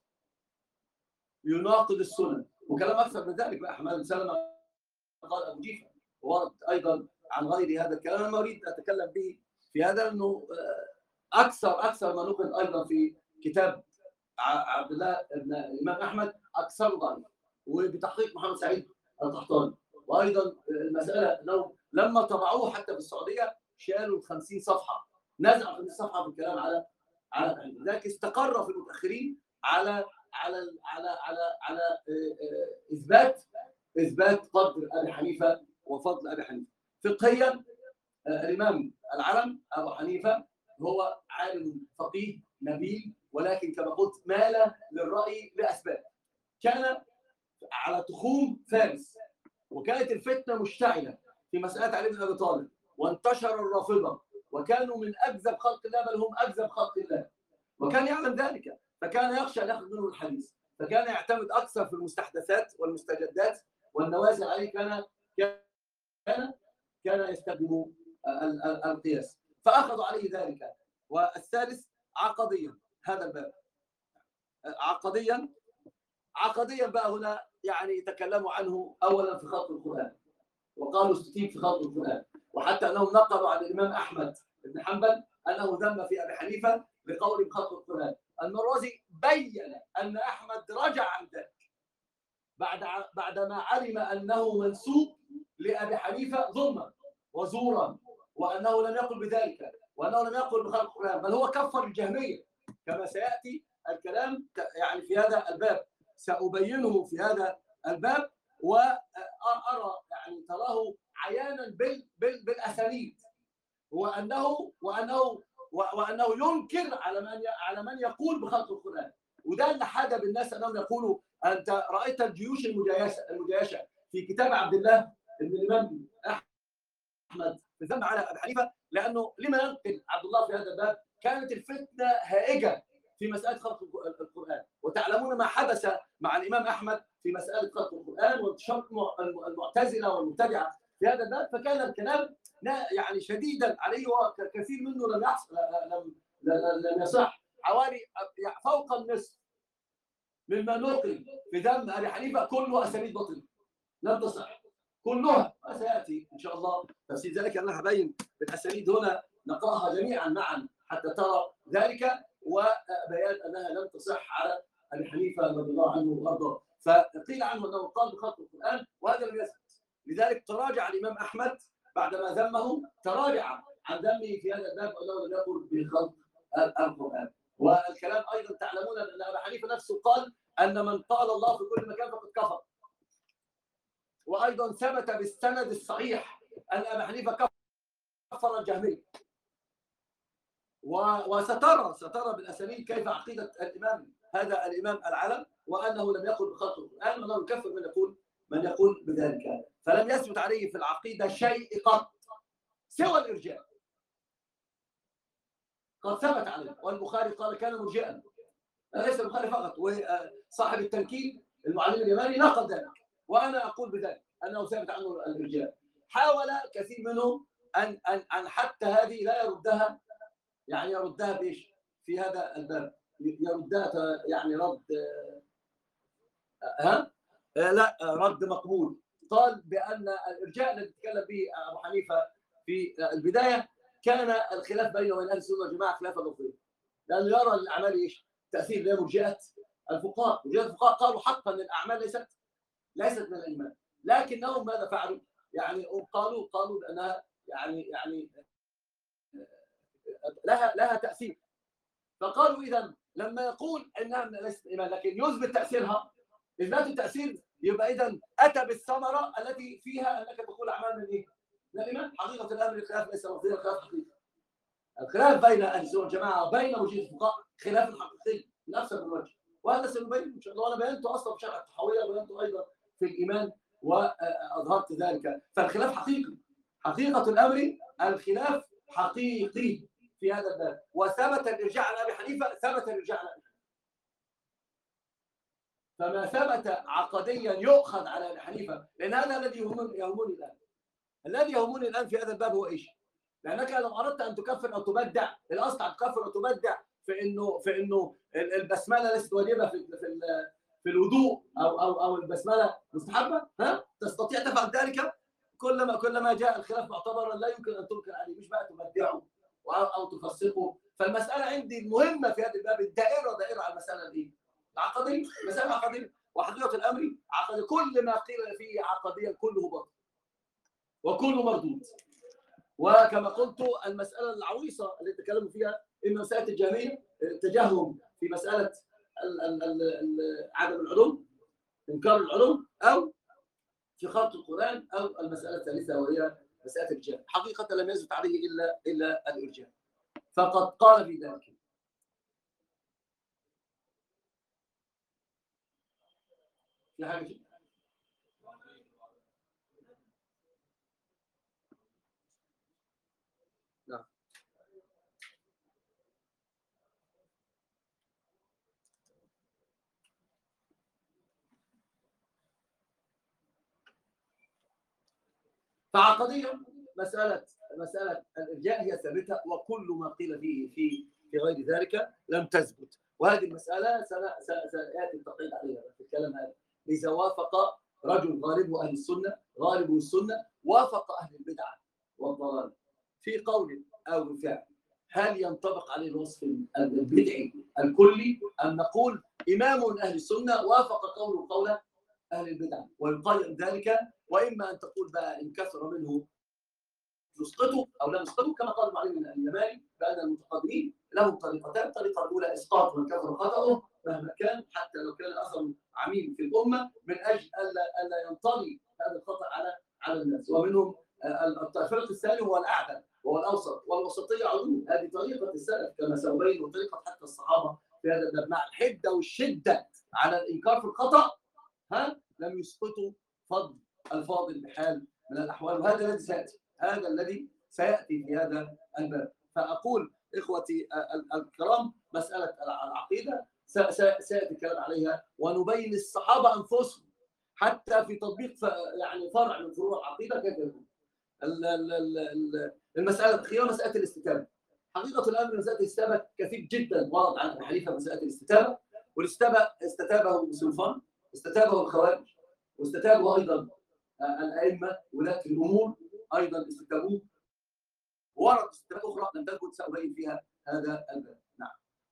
S1: يناقض السنن، وكلام اكثر من ذلك بقى حماد بن سلمه قال ابو جيفه، ورد ايضا عن غير هذا الكلام. انا اريد اتكلم به في هذا، انه اكثر اكثر ما نقل ايضا في كتاب عبد الله بن الامام احمد اكثر ضعيف، وبتحقيق محمد سعيد القحطاني. وايضا المساله انه لما طبعوه حتى في السعوديه شالوا خمسين صفحه، نزعوا خمسين صفحه في الكلام على على لذلك استقر في المتاخرين على على على على على اثبات اثبات قدر ابي حنيفه وفضل ابي حنيفه. فقهيا الامام العلم ابو حنيفه هو عالم فقيه نبيل، ولكن كما قلت مال للراي لاسباب. كان على تخوم فارس، وكانت الفتنه مشتعله في مساله علي بن ابي طالب، وانتشر الرافضه، وكانوا من اكذب خلق الله، بل هم اكذب خلق الله، وكان يعلم ذلك، فكان يخشى ان ياخذ منه الحديث، فكان يعتمد اكثر في المستحدثات والمستجدات والنوازل عليه. كان كان كان يستخدم القياس، فاخذوا عليه ذلك. والثالث عقديا، هذا الباب عقديا عقديا بقى هنا يعني تكلموا عنه اولا في خلق القران، وقالوا استتيب في خلق القران، وحتى انهم نقلوا عن الامام احمد بن حنبل انه ذم في ابي حنيفه بقول بخلق القران. المروزي بين ان احمد رجع عن ذلك بعد بعدما علم انه منسوب لابي حنيفه ظلما وزورا، وانه لم يقل بذلك، وانه لم يقل بخلق القران، بل هو كفر الجهميه، كما سياتي الكلام يعني في هذا الباب، سأبينه في هذا الباب، وأرى يعني تراه عيانا بال بال بالأسانيد، وأنه وأنه وأنه ينكر على من على من يقول بخلق القرآن. وده اللي حاجة بالناس أنهم يقولوا أنت رأيت الجيوش المجايشة المجايشة في كتاب عبد الله بن الإمام أحمد في الذم على أبي حنيفة، لأنه لما ينقل عبد الله في هذا الباب؟ كانت الفتنة هائجة في مسألة خلق القرآن، وتعلمون ما حدث مع الإمام أحمد في مسألة خلق القرآن وانتشار المعتزلة والمبتدعة في هذا الباب، فكان الكلام يعني شديدا عليه، وكثير منه لم يحصل لم لم يصح. حوالي فوق النصف مما نقل في ذم أبي حنيفة كله أسانيد باطلة لم تصح كلها، سيأتي إن شاء الله تفسير ذلك. أنا هبين بالأسانيد هنا نقراها جميعا معا حتى ترى ذلك، وبيان انها لم تصح على ابي حنيفه رضي الله عنه وارضاه. فقيل عنه انه قال بخلق القران، وهذا لم يثبت. لذلك تراجع الامام احمد بعدما ذمه، تراجع عن ذمه في هذا الباب وانه لم يقل بخلق القران. والكلام ايضا تعلمون ان ابي حنيفه نفسه قال ان من قال الله في كل مكان فقد كفر. وايضا ثبت بالسند الصحيح ان ابي حنيفه كفر الجهميه. وسترى سترى بالاسانيد كيف عقيده الامام هذا الامام العلم، وانه لم يقل بخلق القران، وانه يكفر من يقول من يقول بذلك. فلم يثبت عليه في العقيده شيء قط سوى الارجاء، قد ثبت عليه. والبخاري قال كان مرجئا، ليس البخاري فقط، وصاحب التنكيل المعلم اليماني نقل ذلك، وانا اقول بذلك انه ثبت عنه الارجاء. حاول كثير منهم ان ان ان حتى هذه لا يردها، يعني يردها بايش في هذا الباب؟ يردها يعني رد ها لا رد مقبول. قال بان الارجاء الذي تكلم به ابو حنيفه في البدايه كان الخلاف بينه وبين اهل السنه والجماعه خلافا لفظيا، لانه يرى الاعمال ايش؟ تاثير لمرجئه الفقهاء. مرجئه الفقهاء قالوا حقا ان الاعمال ليست ليست من الايمان، لكنهم ماذا فعلوا؟ يعني قالوا قالوا بانها يعني يعني لها لها تاثير. فقالوا اذا لما يقول انها ليست ايمان لكن يثبت تاثيرها، اثبات التاثير يبقى اذا اتى بالثمره التي فيها انك تقول اعمال من ايه؟ من الايمان. حقيقه الامر الخلاف ليس لفظيا، الخلاف حقيقي. الخلاف بين اهل السنه والجماعه وبين وجيه الفقهاء خلاف حقيقي من اكثر من وجه، وهذا سنبين ان شاء الله. وانا بينته اصلا في شرح الطحاويه وبينته ايضا في الايمان واظهرت ذلك. فالخلاف حقيقي، حقيقه الامر الخلاف حقيقي في هذا الباب. وثبت الارجاع على ابي حنيفه، ثبت الارجاع على ابي حنيفه. فما ثبت عقديا يؤخذ على ابي حنيفه، لان هذا الذي يهمني يهمني الان. الذي يهمني الان في هذا الباب هو ايش؟ لانك لو اردت ان تكفر او تبدع، الاصل ان تكفر او تبدع في انه في انه البسمله ليست واجبه في في في الوضوء او او او البسمله مستحبه، ها؟ تستطيع تفعل ذلك. كلما كلما جاء الخلاف معتبرا لا يمكن ان تنكر عليه، مش بقى تبدعه او تفسقه. فالمساله عندي المهمه في هذا الباب الدائره دائره على المساله دي العقديه، مساله عقديه. وحقيقه الامر عقديه، كل ما قيل فيه عقديا كله باطل وكله مردود. وكما قلت المساله العويصه اللي تكلموا فيها اما مساله الجهميه التجهم في مساله ال ال ال عدم العلوم، انكار العلوم، او في خلق القران، او المساله الثالثه وهي مساله الجهل. حقيقه لم يثبت عليه الا الا الارجاء، فقد قال في ذلك. في حاجه نعم. فعقديا مساله مساله الارجاء هي ثابته، وكل ما قيل فيه في في غير ذلك لم تثبت. وهذه المساله سياتي التقييد عليها في الكلام هذا. اذا وافق رجل غالب اهل السنه، غالب السنه وافق اهل البدعه والضلال في قول او فعل، هل ينطبق عليه الوصف البدعي الكلي، ام نقول امام اهل السنه وافق قوله قول اهل البدعه ويقيم ذلك؟ واما ان تقول بقى ان كثر منه نسقطه او لا نسقطه، كما قال معلم اليماني بان المتقدمين لهم طريقتان. الطريقه الاولى اسقاط من كثر خطاه مهما كان، حتى لو كان اثر عميم في الامه، من اجل الا الا ينطلي هذا الخطا على على الناس. ومنهم الفرق الثاني هو الاعدل وهو الاوسط، والوسطيه عدول. هذه طريقه السلف كما سأبين، وطريقه حتى الصحابه في هذا الباب، مع الحده والشده على الانكار في الخطا، ها، لم يسقطوا فضل الفاضل بحال من الاحوال. وهذا الذي سياتي هذا الذي سياتي في هذا الباب. فاقول اخوتي الكرام مساله العقيده سياتي الكلام عليها، ونبين الصحابه انفسهم حتى في تطبيق يعني فرع من فروع العقيده كيف يكون. المساله الاخيره مساله الاستتابه. حقيقه الامر مساله الاستتابه كثير جدا ورد عن ابي حنيفه مساله الاستتابه. والاستتابه استتابه السلطان، استتابه الخوارج، واستتابه ايضا الائمه ولاة الامور ايضا استتابوه. ورد استتابات اخرى لم تكن سأبين فيها هذا الباب. نعم.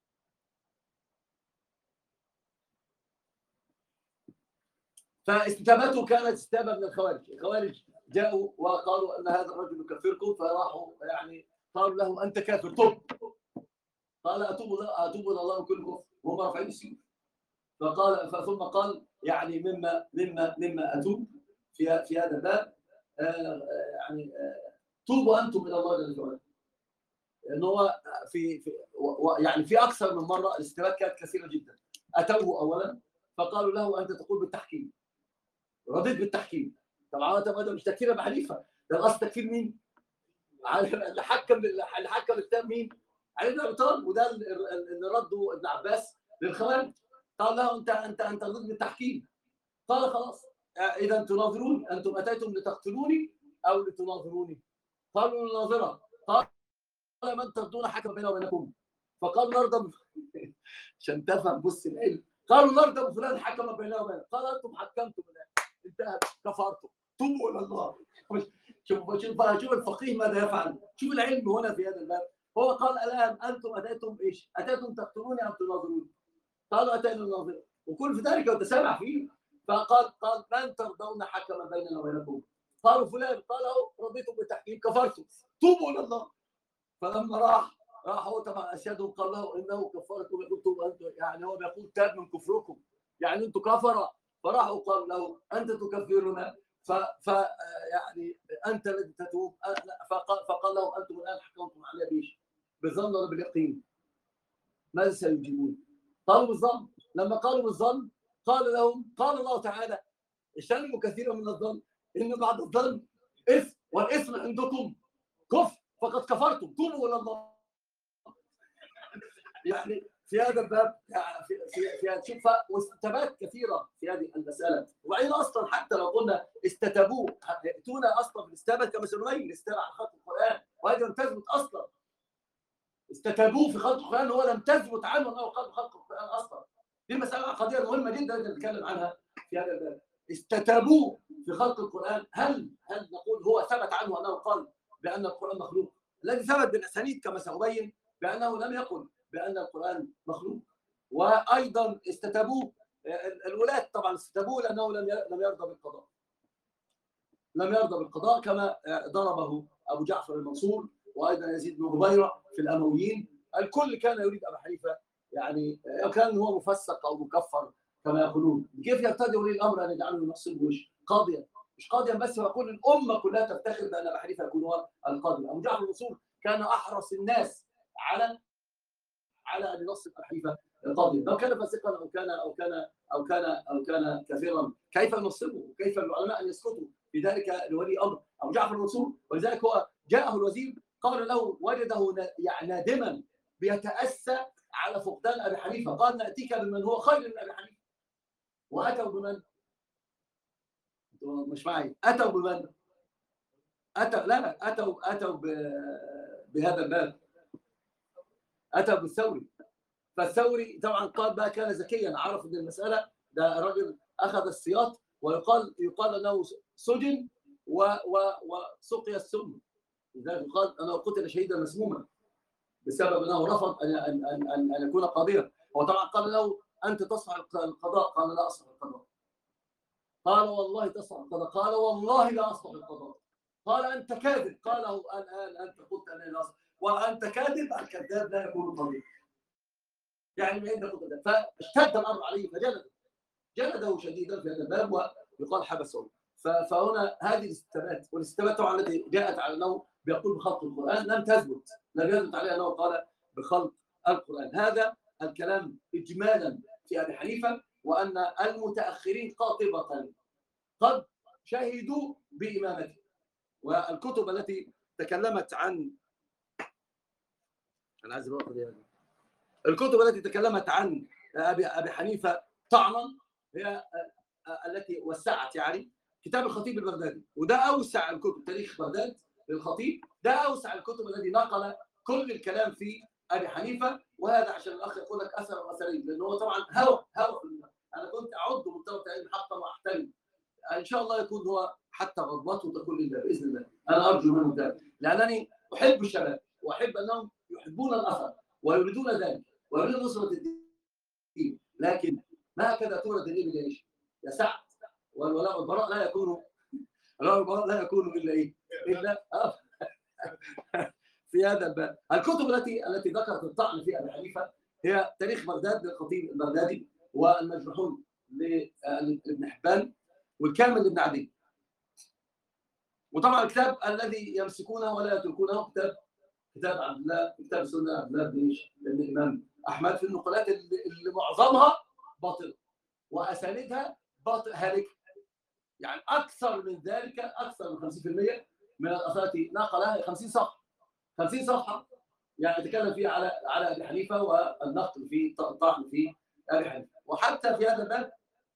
S1: فاستتابته كانت استتابه من الخوارج. الخوارج جاءوا وقالوا ان هذا الرجل يكفركم، فراحوا يعني قالوا له انت كافر، طب قال اتوب اتوب الى الله من كل كفر، وهم رافعين السيوف. فقال ثم قال يعني مما مما مما اتوب في في هذا الباب آه يعني آه توبوا انتم الى الله جل وعلا. ان هو في, في يعني في اكثر من مره الاستتابات كانت كثيره جدا. اتوه اولا فقالوا له انت تقول بالتحكيم، رضيت بالتحكيم. طبعا هذا مش تكفير ابي حنيفه، ده الاصل تكفير مين؟ اللي حكم اللي حكم الكتاب مين؟ علي بن ابي طالب. وده اللي رده ابن عباس للخوارج، قال له انت انت انت رضيت بالتحكيم. قال خلاص اذا تناظرون، انتم اتيتم لتقتلوني او لتناظروني؟ قالوا نناظره. قال من ترضون حكم بيننا وبينكم؟ فقال نرضى عشان تفهم بص العلم. قالوا نرضى بفلان حكم بيننا وبينكم. قال انتم حكمتم انتهت، كفرتم، توبوا الى الله. شوف شوف شوف الفقيه ماذا يفعل، شوف العلم هنا في هذا الباب. هو قال الان انتم اتيتم ايش؟ اتيتم تقتلوني ام تناظروني؟ قالوا اتينا نناظر، وكل في ذلك وتسامع فيه. فقال قال من ترضون حكما بيننا وبينكم؟ قالوا فلان. قال رضيتم بالتحكيم كفرتم توبوا الى الله. فلما راح راح هو طبعا اشهدهم قال له انه كفركم يقولتم انتم، يعني هو بيقول تاب من كفركم، يعني انتم كفره. فراحوا قال له انت تكفرنا ف, ف يعني انت الذي تتوب. فقال, فقال لهم انتم الان حكمتم علي بايش؟ بالظن ولا باليقين؟ ماذا سيجيبون؟ قالوا بالظن. لما قالوا بالظن قال لهم قال الله تعالى اجتنبوا كثيرا من الظن ان بعد الظن اثم والاثم عندكم كفر فقد كفرتم توبوا الى الله. يعني في هذا الباب يعني في في في شوف واستتابات كثيره في هذه المساله. وبعدين اصلا حتى لو قلنا استتابوه ياتونا اصلا في الاستتابه كما سنبين الاستتابه على خلق القران وهذه لم تثبت اصلا. استتابوه في خلق القران وهو لم تثبت عنه انه قال خلق القران اصلا. دي مساله عقديه مهمه جدا نتكلم عنها في هذا الباب. استتابوه في خلق القران، هل هل نقول هو ثبت عنه انه قال بان القران مخلوق؟ الذي ثبت بالاسانيد كما سأبين بانه لم يقل بان القران مخلوق. وايضا استتابوه الولاة طبعا استتابوه لانه لم لم يرضى بالقضاء. لم يرضى بالقضاء كما ضربه ابو جعفر المنصور وايضا يزيد بن هبيره في الامويين. الكل كان يريد ابا حنيفه، يعني كان هو مفسق او مكفر كما يقولون. كيف يرتدي ولي الامر ان يجعله ينصبه قاضيا؟ مش قاضيا بس، ويقول الامه كلها تفتخر بان ابا حنيفه يكون هو القاضي. ابو جعفر المنصور كان احرص الناس على على ان ينصب ابا حنيفه قاضيا، لو كان فاسقا او كان او كان او كان او كان كافرا كيف ينصبه؟ كيف العلماء ان يسقطوا في ذلك لولي امر ابو جعفر المنصور؟ ولذلك هو جاءه الوزير قال له وجده يعني نادما بيتاسى على فقدان ابي حنيفه، قال ناتيك بمن هو خير من ابي حنيفه. واتوا بمن؟ مش معي. اتوا بمن؟ اتوا لا لا اتوا اتوا بهذا الباب، اتوا بالثوري. فالثوري طبعا قال بقى كان ذكيا، عرف ان المساله ده الراجل اخذ السياط، ويقال يقال انه سجن و و وسقي السم. لذلك قال انه قتل شهيدا مسموما بسبب انه رفض ان ان ان, أن يكون قاضيا. هو طبعا قال له انت تصلح القضاء، قال لا اصلح القضاء. قال والله تصلح القضاء، قال والله لا اصلح القضاء. قال انت كاذب، قاله الان انت قلت انني لا اصلح، وانت كاذب، الكذاب لا يكون قاضيا. يعني من عند قتل. فاشتد الامر عليه فجلده جلده شديدا في هذا الباب ويقال حبسه. فهنا هذه الاستتابات، والاستتابات طبعا التي جاءت على انه بيقول بخلق القران لم تثبت، لم يثبت عليه انه قال بخلق القران. هذا الكلام اجمالا في ابي حنيفه، وان المتاخرين قاطبه قد شهدوا بامامته. والكتب التي تكلمت عن انا عايز الوقت دي الكتب التي تكلمت عن ابي ابي حنيفه طعنا هي التي وسعت، يعني كتاب الخطيب البغدادي، وده اوسع الكتب. تاريخ بغداد للخطيب ده اوسع الكتب الذي نقل كل الكلام في ابي حنيفه. وهذا عشان الاخ يقول لك اثر واثرين، لانه هو طبعا هوى هوى انا كنت اعد من طلبه العلم حقا واحترم. ان شاء الله يكون هو حتى غضبته تكون لله باذن الله. انا ارجو منه ذلك لانني احب الشباب واحب انهم يحبون الاثر ويريدون ذلك ويريدون نصره الدين، لكن ما هكذا تورد الابل ايش؟ يا سعد. والولاء والبراء لا يكون الولاء والبراء لا يكون الا ايه؟ الا في هذا الباب. الكتب التي التي ذكرت الطعن في ابي حنيفه هي تاريخ بغداد للخطيب البغدادي، والمجروحون لابن حبان، والكامل لابن عدي. وطبعا الكتاب الذي يمسكونه ولا يتركونه كتاب كتاب عبد الله كتاب سنه عبد الله بن الامام احمد في النقلات اللي معظمها باطله واسانيدها باطل هالك. يعني اكثر من ذلك، اكثر من خمسين بالمئة من الاثار التي نقلها خمسين صفحه خمسين صفحه يعني يتكلم فيها على على ابي حنيفه والنقل في الطعن في ابي حنيفه. وحتى في هذا الباب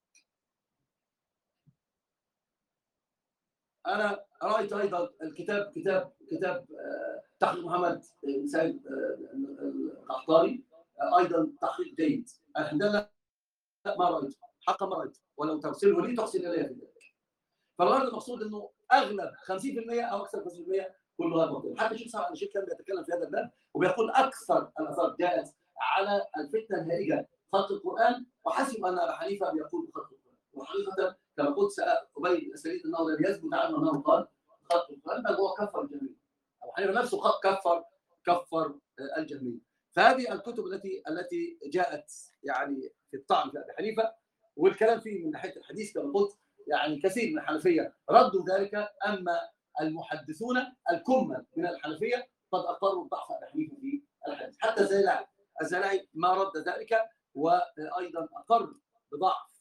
S1: انا رايت ايضا الكتاب كتاب كتاب تحقيق محمد سيد القحطاني ايضا تحقيق جيد. الحمد لله ما رايته حقا ما رايته، ولو ترسله لي تحسن الي في ذلك. فالغرض المقصود انه اغلب خمسين بالمئة او اكثر خمسين بالمئة كلها باطل. حتى الشيخ صالح الشيخ كان بيتكلم في هذا الباب وبيقول اكثر الاثار جاءت على الفتنه الهائجه خلق القران، وحسب ان ابا حنيفه بيقول بخلق القران. وحقيقه كما قلت ابين الاسانيد انه لم يثبت عنه انه قال خط القران، بل هو كفر الجميع. ابو حنيفه نفسه كفر كفر الجميع. فهذه الكتب التي التي جاءت يعني في الطعن في ابي حنيفه، والكلام فيه من ناحيه الحديث كما قلت يعني كثير من الحنفيه ردوا ذلك، اما المحدثون الكمل من الحنفيه قد اقروا ضعف ابي حنيفه في الحديث. حتى الزيلعي الزيلعي ما رد ذلك، وايضا اقر بضعف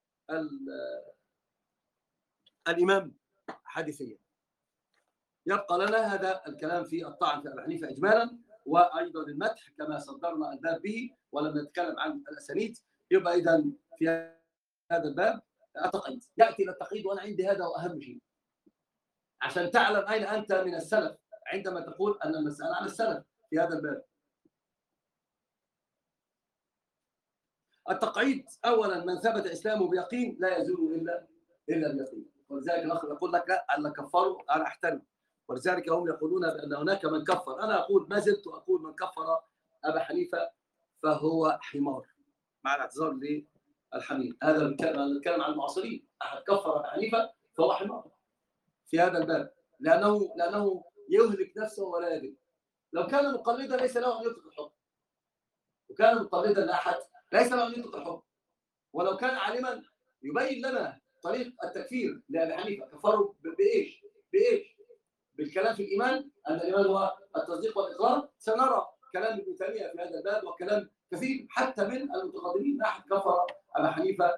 S1: الامام حديثيا. يبقى لنا هذا الكلام في الطعن في ابي حنيفه اجمالا، وايضا المدح كما صدرنا الباب به ولم نتكلم عن الاسانيد. يبقى اذا في هذا الباب التقييد، ياتي الى التقييد وانا عندي هذا واهم شيء عشان تعلم اين انت من السلف عندما تقول ان المساله على السلف في هذا الباب. التقعيد اولا من ثبت اسلامه بيقين لا يزول الا الا بيقين، ولذلك الاخر يقول لك لا ان كفروا انا احترم، ولذلك هم يقولون بان هناك من كفر. انا اقول ما زلت اقول من كفر ابا حنيفه فهو حمار، مع الاعتذار للحمير. هذا نتكلم عن المعاصرين، احد كفر ابا حنيفه فهو حمار في هذا الباب، لانه لانه يهلك نفسه ولا يدري. لو كان مقلدا ليس له ان يطلق الحكم، وكان مقلدا لاحد ليس له ان يطلق الحكم. ولو كان عالما يبين لنا طريق التكفير لابي حنيفه، كفروا بايش؟ بايش؟ بالكلام في الايمان، ان الايمان هو التصديق والاقرار. سنرى كلام ابن تيميه في هذا الباب وكلام كثير حتى من المتقدمين، لا احد كفر ابا حنيفه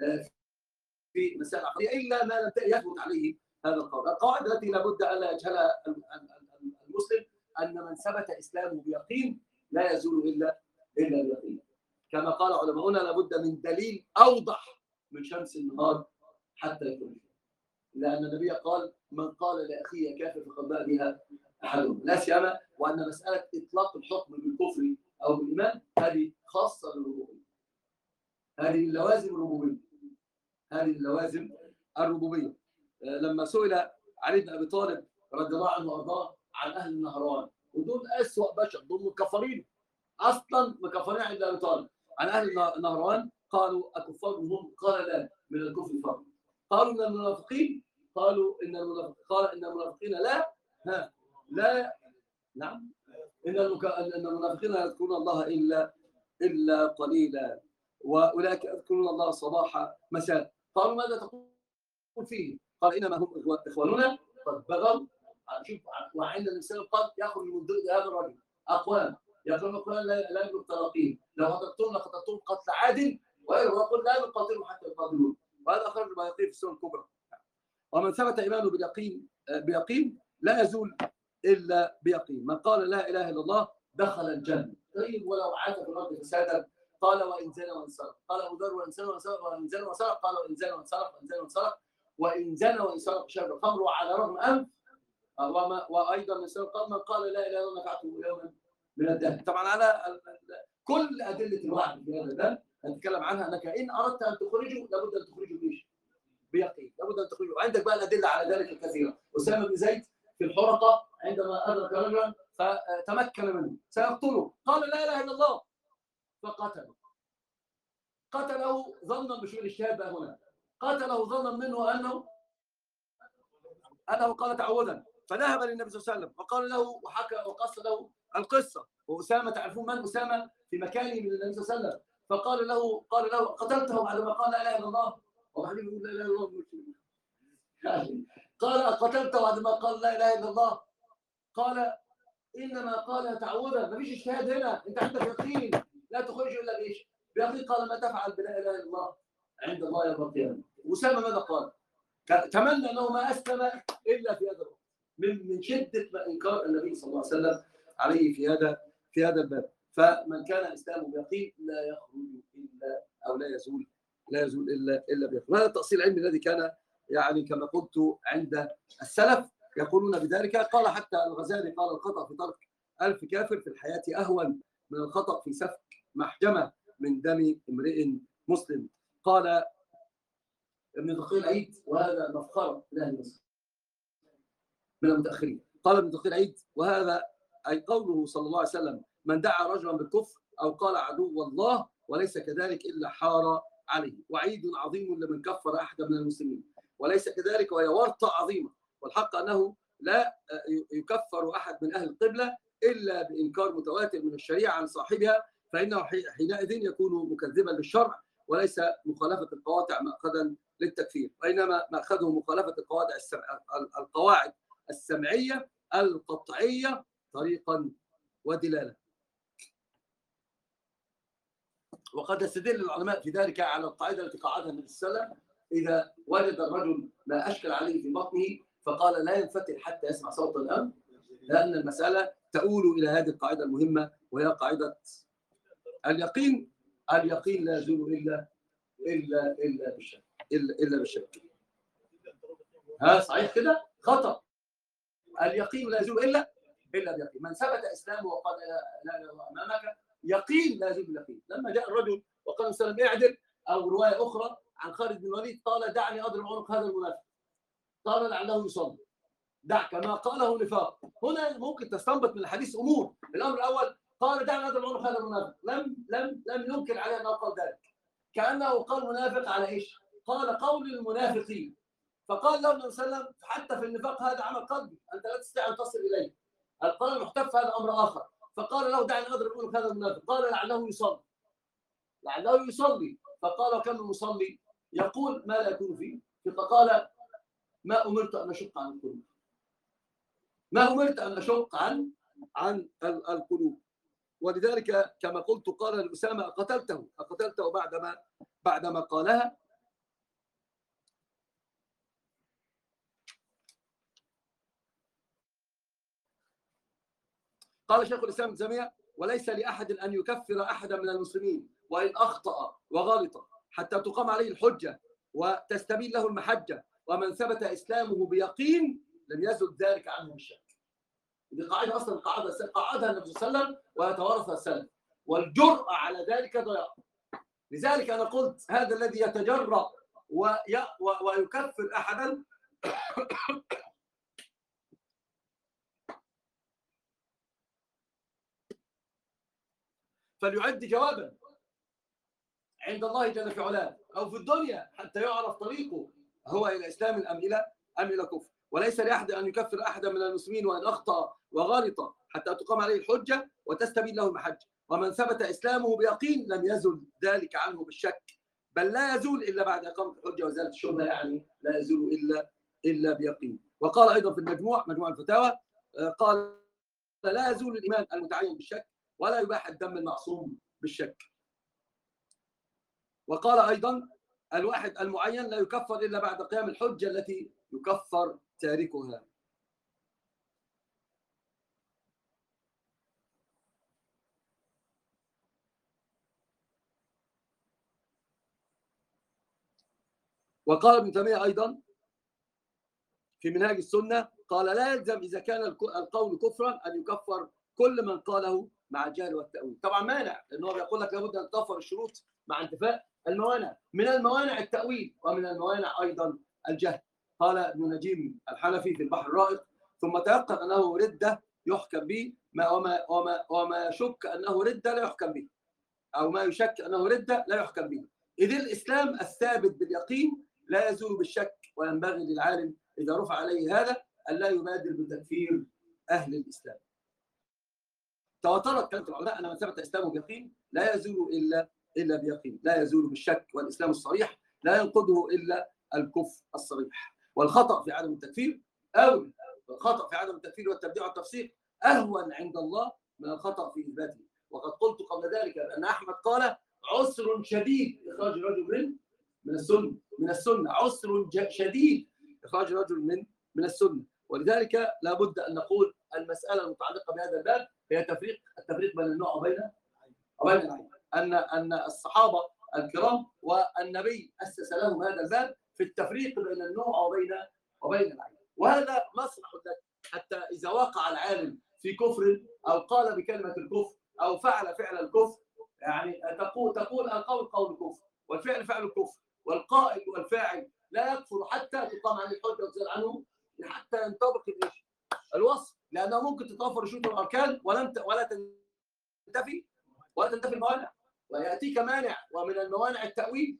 S1: في مسائل عقديه الا ما لم يثبت عليه هذا القول. القواعد التي لابد ان لا يجهلها المسلم ان من ثبت اسلامه بيقين لا يزول الا الا اليقين. كما قال علماؤنا لابد من دليل اوضح من شمس النهار حتى يكون، لان النبي قال من قال لاخيه كافر فقد باء بها احدهم. لا سيما وان مساله اطلاق الحكم بالكفر او بالايمان هذه خاصه بالربوبيه، هذه من لوازم الربوبيه، هذه من لوازم الربوبيه. لما سئل علي بن ابي طالب رضي الله عنه وارضاه عن اهل النهروان، ودول اسوأ بشر، دول مكفرين اصلا، مكفرين عند ابي طالب، عن اهل النهروان قالوا اكفار هم؟ قال لا، من الكفر فرق. قالوا ان المنافقين، قالوا ان المنافقين قال ان المنافقين لا ها لا نعم ان ان المنافقين لا يذكرون الله الا الا قليلا، واولئك يذكرون الله صباح مساء. قالوا ماذا تقول فيه؟ قال انما هم اخواننا قد بغوا. شوف، وعند الانسان قد يخرج من ضد هذا الرجل اقوام يقولون القران لا لا يملك تراقيم، لو قتلتم لقتلتم قتل عاد، ويقول لا نقاتلهم حتى يقاتلون. وهذا اخرج البيهقي في السنن الكبرى. ومن ثبت ايمانه باليقين بيقين لا يزول الا بيقين. من قال لا اله الا الله دخل الجنه. طيب ولو عاد في الارض فسادا؟ قال وان زنى وان سرق. قال ابو ذر وان زنى وان سرق وان زنى وان سرق. قال وان زنى وان سرق وان زنى وان سرق وان زنى وان سرق شرب الخمر وعلى رغم انف. وايضا من سرق قال من قال لا اله الا الله نفعته يوما من الدهر. طبعا على كل ادله الوعد في هذا الباب نتكلم عنها، انك ان اردت ان تخرجه لابد ان تخرجه بايش؟ بيقين، لابد ان تخرجه. وعندك بقى الادله على ذلك الكثيره. اسامه بن زيد في الحرقه عندما ادرك رجلا فتمكن منه سيقتله، قال لا اله الا الله فقتله. قتله ظنا بشؤون الاجتهاد بقى هنا، قتله ظنا منه انه انه قال تعوذا، فذهب للنبي صلى الله عليه وسلم وقال له وحكى وقص له القصه. واسامه تعرفون من اسامه في مكانه من النبي صلى الله عليه وسلم، فقال له قال له قتلته بعدما قال لا اله الا الله. وبعدين يقول لا اله الا الله، قال قتلته بعدما قال لا اله الا الله. قال انما قال تعوذا، ما فيش اجتهاد هنا، انت عندك يقين لا تخرج الا بايش؟ بيقين. قال ما تفعل بلا اله الا الله عند الله يوم القيامه. اسامه ماذا قال؟ تمنى انه ما اسلم الا في هذا الوقت من من شده ما انكار النبي صلى الله عليه وسلم عليه في هذا في هذا الباب. فمن كان اسلامه بيقين لا يخرج الا او لا يزول لا يزول الا الا بيقين. هذا التاصيل العلمي الذي كان يعني كما قلت عند السلف يقولون بذلك. قال حتى الغزالي قال الخطا في ترك ألف كافر في الحياه اهون من الخطا في سفك محجمه من دم امرئ مسلم. قال ابن دقيق العيد، وهذا مفخرة لاهل مصر من المتأخرين، قال ابن دقيق العيد وهذا أي قوله صلى الله عليه وسلم من دعا رجلا بالكفر أو قال عدو الله وليس كذلك إلا حار عليه، وعيد عظيم لمن كفر أحدا من المسلمين، وليس كذلك وهي ورطة عظيمة. والحق أنه لا يكفر أحد من أهل القبلة إلا بإنكار متواتر من الشريعة عن صاحبها، فإنه حينئذ يكون مكذبا للشرع، وليس مخالفة القواطع مأخذا للتكفير، وإنما مأخذه مخالفة القواعد القواعد السمعية القطعية طريقا ودلالة. وقد يستدل العلماء في ذلك على القاعدة التي قاعدها النبي صلى الله عليه وسلم: إذا وجد الرجل ما أشكل عليه في بطنه فقال لا ينفتح حتى يسمع صوت الأمر، لأن المسألة تؤول إلى هذه القاعدة المهمة، وهي قاعدة اليقين. اليقين لا يزول إلا إلا إلا بالشك إلا إلا بالشك. ها صحيح كده؟ خطأ. اليقين لا يزول إلا إلا بيقين. من ثبت إسلامه وقال لا إله إلا الله أمامك يقين لا يزول باليقين. لما جاء الرجل وقال صلى الله عليه وسلم اعدل، أو رواية أخرى عن خالد بن الوليد قال دعني أضرب عنق هذا المنافق، قال لعله يصلي، دعك ما قاله نفاق. هنا ممكن تستنبط من الحديث أمور. الأمر الأول قال دعني أضرب عنق هذا المنافق، لم لم لم ينكر عليه أنه قال ذلك، كأنه قال منافق على إيش؟ قال قول المنافقين. فقال له النبي صلى الله عليه وسلم حتى في النفاق هذا عمل قلبي، أنت لا تستطيع أن تصل إليه. القول المحتف هذا أمر آخر. فقال له دعني أضرب عنق هذا المنافق، قال لعله يصلي، لعله يصلي. فقال كم المصلي يقول ما لا يكون فيه. فقال ما أمرت أن أشق عن القلوب، ما أمرت أن أشق عن عن القلوب. ولذلك كما قلت قال لأسامة أقتلته أقتلته بعدما بعدما قالها. قال شيخ الإسلام ابن تيمية: وليس لأحد أن يكفر أحدا من المسلمين وإن أخطأ وغلط حتى تقام عليه الحجة وتستبين له المحجة، ومن ثبت إسلامه بيقين لم يزل ذلك عنه بالشك. دي قاعدة أصلا قاعدة قاعدها النبي صلى الله عليه وسلم ويتوارثها السلف، والجرأة على ذلك ضياع. لذلك أنا قلت هذا الذي يتجرأ ويكفر أحدا فليعد جوابا عند الله جل في علاه أو في الدنيا حتى يعرف طريقه هو إلى إسلام أم إلى أم إلى كفر. وليس لأحد أن يكفر أحدا من المسلمين وإن أخطأ وغلط حتى تقام عليه الحجة وتستبين له المحجة، ومن ثبت إسلامه بيقين لم يزل ذلك عنه بالشك، بل لا يزول إلا بعد إقامة الحجة وإزالة الشبهة، يعني لا يزول إلا إلا بيقين. وقال أيضا في المجموع مجموع الفتاوى قال لا يزول الإيمان المتعين بالشك ولا يباح الدم المعصوم بالشك. وقال أيضا الواحد المعين لا يكفر إلا بعد قيام الحجة التي يكفر تاركها. وقال ابن تيمية أيضا في منهاج السنة قال لا يلزم إذا كان القول كفرا أن يكفر كل من قاله مع الجهل والتأويل. طبعا مانع، لأنه بيقول لك لابد أن تكفر الشروط مع انتفاء الموانع. من الموانع التأويل، ومن الموانع أيضا الجهل. قال ابن نجيم الحنفي في البحر الرائق: ثم تيقن أنه ردة يحكم به ما وما وما وما يشك أنه ردة لا يحكم به، أو ما يشك أنه ردة لا يحكم به، إذ الإسلام الثابت باليقين لا يزول بالشك. وينبغي للعالم إذا رفع عليه هذا أن لا يبادر بتكفير أهل الإسلام. تواترت كلمة العلماء أن من ثبت إسلامه بيقين لا يزول إلا إلا بيقين، لا يزول بالشك. والإسلام الصريح لا ينقضه إلا الكفر الصريح. والخطأ في عدم التكفير أو الخطأ في عدم التكفير والتبديع والتفسيق أهون عند الله من الخطأ في إثباته. وقد قلت قبل ذلك أن أحمد قال عسر شديد إخراج رجل من من السنة من السنة عسر شديد إخراج رجل من من السنة. ولذلك لابد أن نقول المسألة المتعلقة بهذا الباب هي تفريق التفريق بين النوع وبين وبين العين. أن أن الصحابة الكرام والنبي أسس لهم هذا الباب في التفريق بين النوع وبين وبين العين، وهذا مصلح لك حتى إذا وقع العالم في كفر أو قال بكلمة الكفر أو فعل فعل الكفر، يعني تقول تقول القول قول الكفر والفعل فعل الكفر، والقائل والفاعل لا يكفر حتى تقام عليه الحجة وتزال عنه حتى ينطبق الوصف، لأنه ممكن تتوفر شروط الأركان ولم ولا تنتفي ولا تنتفي الموانع، ويأتيك مانع، ومن الموانع التأويل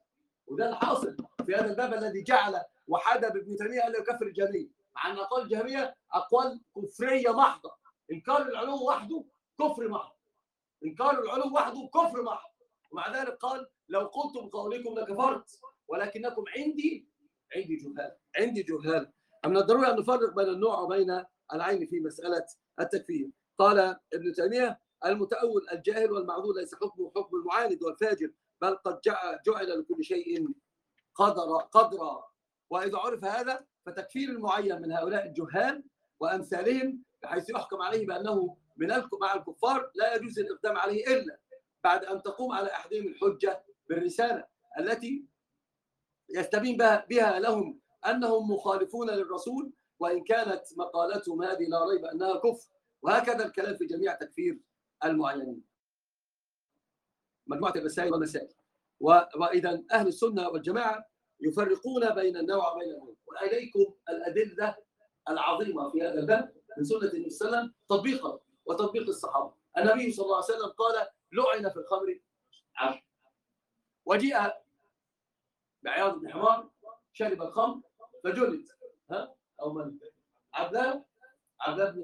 S1: وده الحاصل في هذا الباب الذي جعل وحدى بابن تيميه الا يكفر الجهميه، مع ان اقوال الجهميه اقوال كفريه محضه. انكار العلو وحده كفر محض، انكار العلو وحده كفر محض. ومع ذلك قال لو قلتم قولكم لكفرت ولكنكم عندي عندي جهال عندي جهال. من الضروري ان نفرق بين النوع وبين العين في مساله التكفير. قال ابن تيميه المتأول الجاهل والمعذور ليس حكمه حكم المعاند والفاجر، بل قد جعل لكل شيء قدر قدرا. واذا عرف هذا فتكفير المعين من هؤلاء الجهال وامثالهم بحيث يحكم عليه بانه من مع الكفار لا يجوز الاقدام عليه الا بعد ان تقوم على احدهم الحجه بالرساله التي يستبين بها لهم انهم مخالفون للرسول، وان كانت مقالتهم هذه لا ريب انها كفر. وهكذا الكلام في جميع تكفير المعينين. مجموعه الرسائل والمسائل. واذا اهل السنه والجماعه يفرقون بين النوع وبين النوع. واليكم الادله العظيمه في هذا الباب من سنه النبي صلى الله عليه وسلم تطبيقا وتطبيق الصحابه. النبي صلى الله عليه وسلم قال لعن في الخمر عشر. وجيء بعياض بن حمار شرب الخمر فجلد. ها او من عبد عبد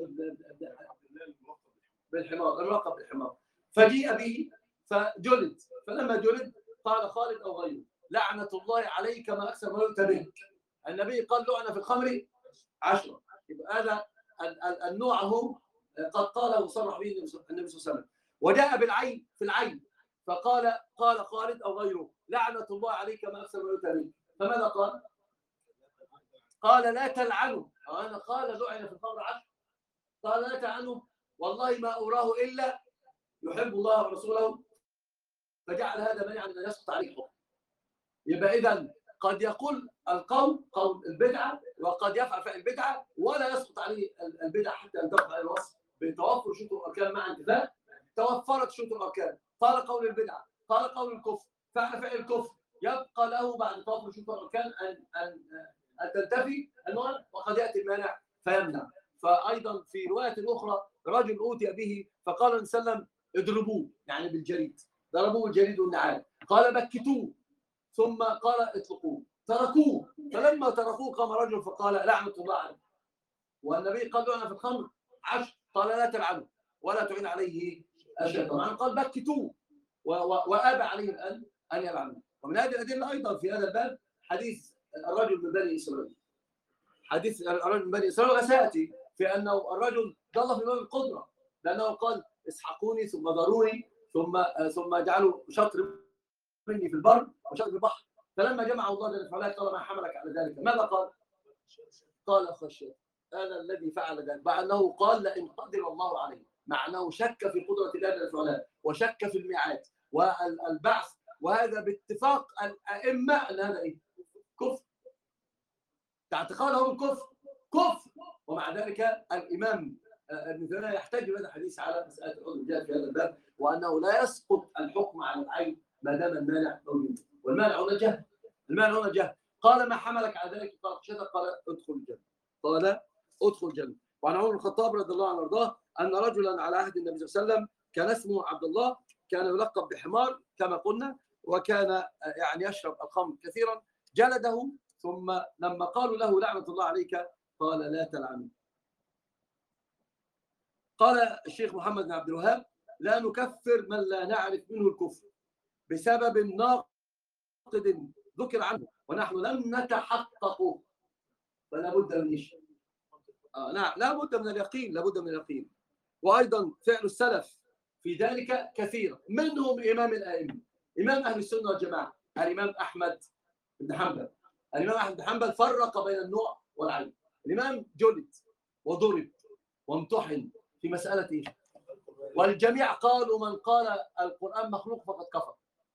S1: بن حمار الرقب بالحمار، فجيء به فجلد. فلما جلد قال خالد او غيره لعنه الله عليك ما اكثر ما يؤتى بك. النبي قال لعن في الخمر عشرة. يبقى هذا النوع هو قد قاله وصرح به النبي صلى الله عليه وسلم. وجاء بالعين في العين فقال قال خالد او غيره لعنه الله عليك ما اكثر ما يؤتى بك. فماذا قال؟ قال لا تلعنوا. انا قال لعن في الخمر عشرة، قال لا تلعنوا والله ما أراه إلا يحب الله ورسوله، فجعل هذا مانعا أن يسقط عليه الحكم. يبقى إذا قد يقول القول قول البدعة وقد يفعل فعل البدعة ولا يسقط عليه البدعة حتى أن تقع الوصف بتوفر شروط الأركان مع انتفاء. توفرت شروط الأركان، قال قول البدعة، قال قول الكفر، فعل فعل الكفر، يبقى له بعد توفر شروط الأركان أن أن أن تنتفي المانع، وقد يأتي المانع فيمنع. فأيضا في رواية أخرى رجل أوتي به فقال النبي صلى الله عليه وسلم اضربوه، يعني بالجريد، ضربوه الجريد والنعال. قال بكتوه، ثم قال اطلقوه، تركوه. فلما تركوه قام رجل فقال لعنة الله عليه. والنبي قال لعن في الخمر عشر، قال لا تلعنه ولا تعين عليه الشيطان. قال بكتوه وآبى عليهم أن أن يلعنوه. ومن هذه الأدلة أيضا في هذا الباب حديث الرجل من بني إسرائيل. حديث الرجل من بني إسرائيل وسيأتي في أنه الرجل ضل في باب القدرة، لأنه قال اسحقوني ثم ضروني ثم ثم اجعلوا شطر مني في البر وشطر في البحر. فلما جمعه الله جل وعلا قال ما حملك على ذلك؟ ماذا قال؟ قال خشيت. هذا الذي فعل ذلك، مع أنه قال لئن قدر الله عليه، مع أنه شك في قدرة الله جل وعلا وشك في الميعاد والبعث. وهذا باتفاق الأئمة أن هذا إيه؟ كفر. اعتقادهم الكفر كفر. ومع ذلك الإمام ابن تيمية يحتج بهذا الحديث على مسألة العذر جاء في هذا الباب، وأنه لا يسقط الحكم على العين ما دام المانع موجود. والمانع هنا جهل. المانع هنا جهل. قال ما حملك على ذلك؟ قال خشيت. قال ادخل الجنة. قال ادخل الجنة. وعن عمر بن الخطاب رضي الله عنه وارضاه أن رجلا على عهد النبي صلى الله عليه وسلم كان اسمه عبد الله، كان يلقب بحمار كما قلنا، وكان يعني يشرب الخمر كثيرا. جلده، ثم لما قالوا له لعنة الله عليك قال لا تلعنوا. قال الشيخ محمد بن عبد الوهاب لا نكفر من لا نعرف منه الكفر بسبب ناقد ذكر عنه ونحن لم نتحققه، فلا بد من ايش؟ آه نعم، لا بد من اليقين، لا بد من اليقين. وايضا فعل السلف في ذلك كثير، منهم امام الائمه، امام اهل السنه والجماعه الامام احمد بن حنبل. الامام احمد بن حنبل فرق بين النوع والعين. الامام جلد وضرب وامتحن في مساله ايش؟ والجميع قالوا من قال القران مخلوق فقد كفر.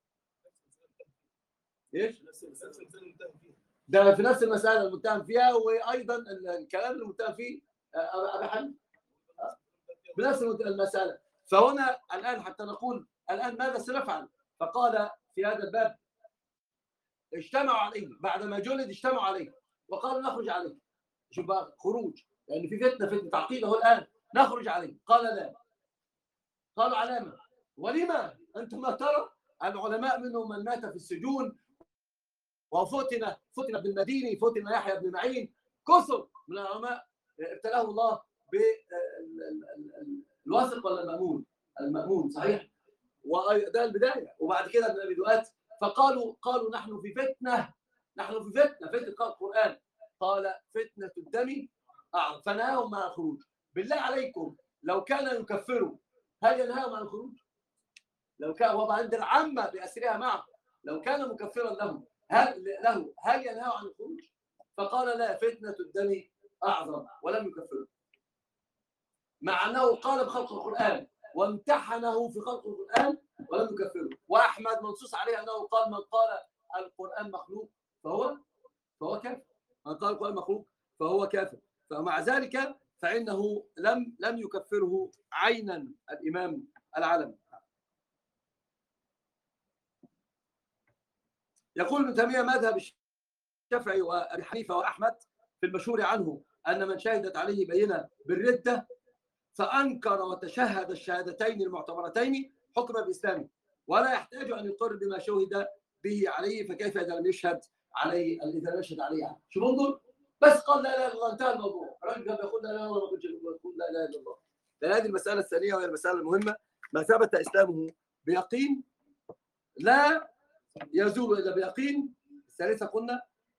S1: ايش؟ ده في نفس المساله المتهم فيها، وايضا الكلام المتهم فيه ابي حنيفه بنفس المساله. فهنا الان حتى نقول الان ماذا سنفعل؟ فقال في هذا الباب اجتمعوا عليه بعدما جلد، اجتمعوا عليه وقالوا نخرج عليه. شوف بقى خروج، لان يعني في فتنه فتنه تعقيد اهو الان. نخرج عليه. قال لا. قالوا علامه ولما؟ انتم ما ترى العلماء منهم من مات في السجون وفتن فتن ابن المديني، فتن يحيى بن معين، كثر من العلماء ابتلاهم الله بالواثق ولا المأمون؟ المأمون صحيح، وده البدايه. وبعد كده ابن ابي دؤاد فقالوا قالوا نحن في فتنه، نحن في فتنه فتنه قال القران، قال فتنه الدم اعظم فنهاهم عن الخروج. بالله عليكم لو كان يكفروا هل ينهاهم عن الخروج؟ لو كان وضع عند العامه باسرها معه، لو كان مكفرا لهم هل له هل ينهاه عن الخروج؟ فقال لا، فتنه الدم اعظم ولم يكفره، مع انه قال بخلق القران وامتحنه في خلق القران ولم يكفره. واحمد منصوص عليه انه قال من قال القران مخلوق فهو فهو كافر، من قال القران مخلوق فهو كافر. فمع ذلك فانه لم لم يكفره عينا الامام العلم. يقول ابن تيميه مذهب الشافعي وابي حنيفه واحمد في المشهور عنه ان من شهدت عليه بينه بالرده فانكر وتشهد الشهادتين المعتبرتين حكم باسلامه ولا يحتاج ان يقر بما شهد به عليه، فكيف اذا لم يشهد عليه اذا لم يشهد عليه يعني. شو بنظر؟ بس قال لا اله الا الله انتهى الموضوع. الراجل كان بيقول لا اله الا الله ما كنتش بقول لا اله الا الله. فهذه المساله الثانيه وهي المساله المهمه، ما ثبت اسلامه بيقين لا يزول الا بيقين. الثالثه قلنا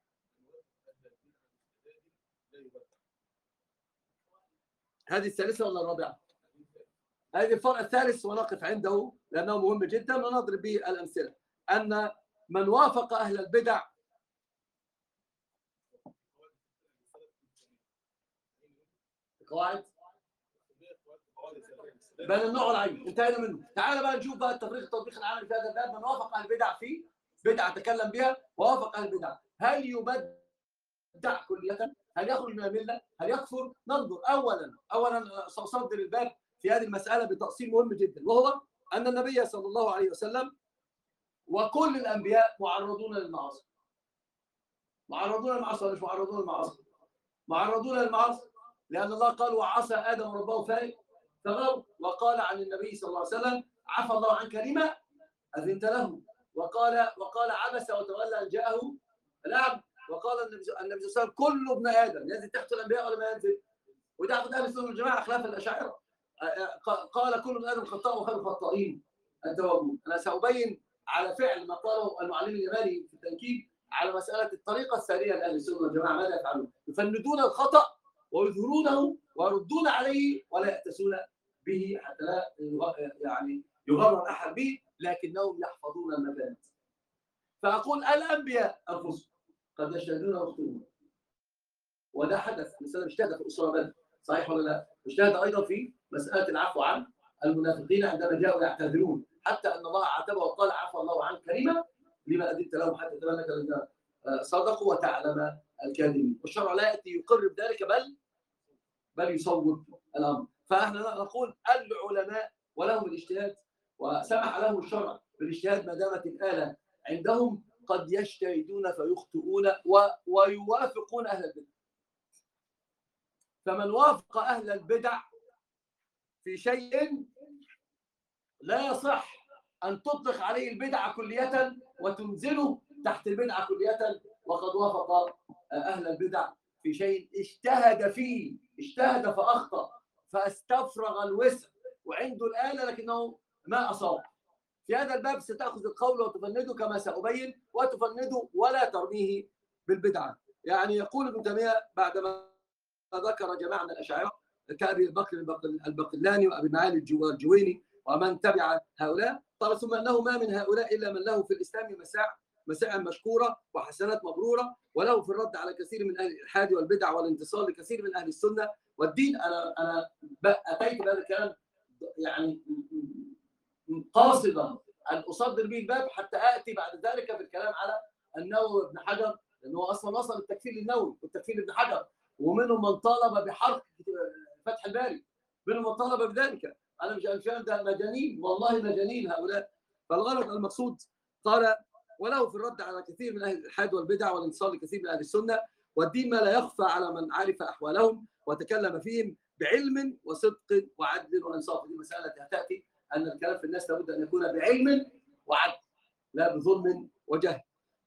S1: هذه الثالثه ولا الرابعه؟ هذه الفرع الثالث ونقف عنده لانه مهم جدا ونضرب به الامثله. ان من وافق اهل البدع قواعد بين النوع والعين انتهينا منه. تعال بقى نشوف بقى التفريق التطبيق العملي في هذا الباب. من وافق اهل البدع في بدعه تكلم بها ووافق اهل البدع، هل يبدع كليه؟ هل يخرج من المله؟ هل يكفر؟ ننظر. اولا اولا ساصدر الباب في هذه المساله بتأصيل مهم جدا، وهو ان النبي صلى الله عليه وسلم وكل الانبياء معرضون للمعاصي. معرضون للمعاصي ولا مش معرضون للمعاصي؟ معرضون للمعاصي، لان الله قال وعصى ادم ربه فغوى، وقال عن النبي صلى الله عليه وسلم عفى الله عنك لما اذنت له، وقال وقال عبس وتولى ان جاءه الاعمى، وقال النبي صلى الله عليه وسلم كل ابن ادم ينزل تحت الانبياء ولا ما ينزل؟ وده اهل السنه والجماعه خلاف الاشاعره. قال كل ابن ادم خطاء وخير الخطائين التوابون. انا سأبين على فعل ما قاله المعلم اليماني في التنكيل على مساله الطريقه الساريه لاهل السنه والجماعه ماذا يفعلون؟ يفندون الخطا ويظهرونه ويردون عليه ولا يأتسون به حتى لا يعني يغرر احد به، لكنهم يحفظون المكانات. فاقول الانبياء انفسهم قد يجتهدون ويخطئون، وده حدث. مثلا اجتهد في اسره بدر صحيح ولا لا؟ اجتهد ايضا في مساله العفو عن المنافقين عندما جاءوا يعتذرون، حتى ان الله عاتبه وقال عفى الله عنك كريما لما اذنت لهم حتى تبين لك الذين صدقوا وتعلم الكاذبين. والشرع لا ياتي يقر بذلك بل بل يصوب الامر. فاحنا نقول العلماء ولهم الاجتهاد وسمح لهم الشرع بالاجتهاد ما دامت الاله عندهم، قد يجتهدون فيخطئون ويوافقون اهل البدع. فمن وافق اهل البدع في شيء لا يصح ان تطلق عليه البدعه كليه وتنزله تحت البدعه كليه، وقد وافق اهل البدع في شيء اجتهد فيه، اجتهد فاخطا فاستفرغ الوسع وعنده الاله لكنه ما اصاب. في هذا الباب ستاخذ القول وتفنده كما سابين، وتفنده ولا ترميه بالبدعه. يعني يقول ابن تيميه بعدما ذكر جماعه من الاشاعره كابي بكر البقلاني وابي معالي الجويني ومن تبع هؤلاء، قال ثم انه ما من هؤلاء الا من له في الاسلام مساع مساع مشكوره وحسنات مبروره، وله في الرد على كثير من اهل الالحاد والبدع والانتصار لكثير من اهل السنه والدين. انا انا اتيت بهذا الكلام يعني قاصدا ان اصدر به الباب حتى اتي بعد ذلك في الكلام على النووي وابن حجر، لانه اصلا وصل التكفير للنووي والتكفير لابن حجر، ومنهم من طالب بحرق فتح الباري، منهم من طالب بذلك. انا مش فاهم، ده مجانين والله مجانين هؤلاء. فالغرض المقصود قال وله في الرد على كثير من اهل الالحاد والبدع والانتصار لكثير من اهل السنه والدين ما لا يخفى على من عرف احوالهم وتكلم فيهم بعلم وصدق وعدل وانصاف. دي مساله تاتي ان الكلام في الناس لابد ان يكون بعلم وعدل لا بظلم وجهل.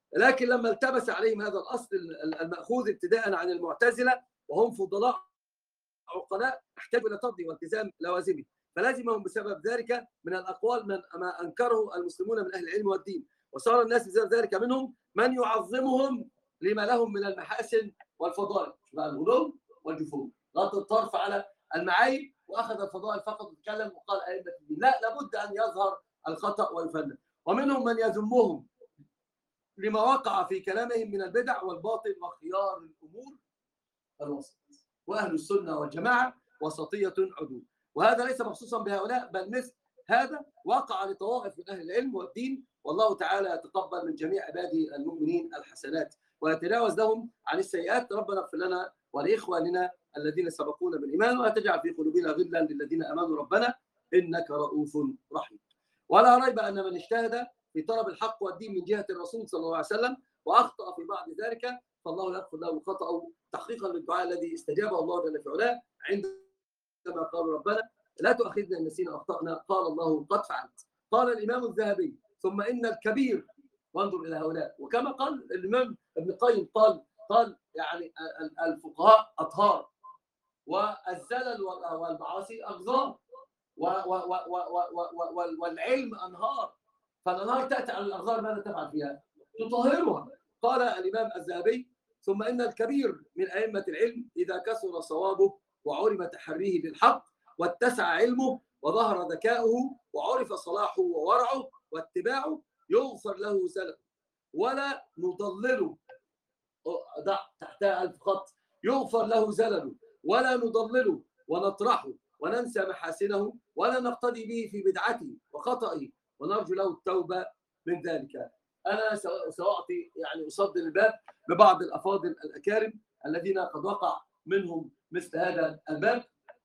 S1: لكن لما التبس عليهم هذا الأصل المأخوذ ابتداء عن المعتزلة وهم فضلاء عقلاء احتاجوا إلى ترضي والتزام لوازمه، فلازمهم بسبب ذلك من الأقوال من ما أنكره المسلمون من أهل العلم والدين، وصار الناس بسبب ذلك منهم من يعظمهم لما لهم من المحاسن والفضائل، الغلو والجفون، غض الطرف على المعايب واخذ الفضائل فقط وتكلم وقال ائمه الدين. لا، لابد ان يظهر الخطا ويفند. ومنهم من يذمهم لما وقع في كلامهم من البدع والباطل، وخيار الامور الوسط، واهل السنه والجماعه وسطيه عدول. وهذا ليس مخصوصا بهؤلاء، بل مثل هذا وقع لطوائف من اهل العلم والدين، والله تعالى يتقبل من جميع عباده المؤمنين الحسنات ويتجاوز لهم عن السيئات. ربنا اغفر لنا ولاخواننا الذين سبقونا بالايمان، ولا تجعل في قلوبنا غلا للذين امنوا ربنا انك رؤوف رحيم. ولا ريب ان من اجتهد في طلب الحق والدين من جهه الرسول صلى الله عليه وسلم واخطا في بعض ذلك فالله يغفر له خطأه تحقيقا للدعاء الذي استجابه الله جل في علاه عندما قال ربنا لا تؤاخذنا ان نسينا اخطانا، قال الله قد فعلت. قال الامام الذهبي ثم ان الكبير، وانظر الى هؤلاء، وكما قال الامام ابن القيم قال قال يعني الفقهاء اطهار والزلل والمعاصي اغزار والعلم انهار، فالانهار تاتي على الاغزار ماذا تفعل فيها؟ تطهرها. قال الامام الذهبي ثم ان الكبير من ائمه العلم اذا كثر صوابه وعرف تحريه للحق واتسع علمه وظهر ذكاؤه وعرف صلاحه وورعه واتباعه يغفر له زلل ولا نضلله، ضع تحتها ألف خط، يغفر له زلله ولا نضلله ونطرحه وننسى محاسنه ولا نقتدي به في بدعته وخطئه ونرجو له التوبة من ذلك. أنا سأعطي يعني أصدر الباب ببعض الأفاضل الأكارم الذين قد وقع منهم مثل هذا الباب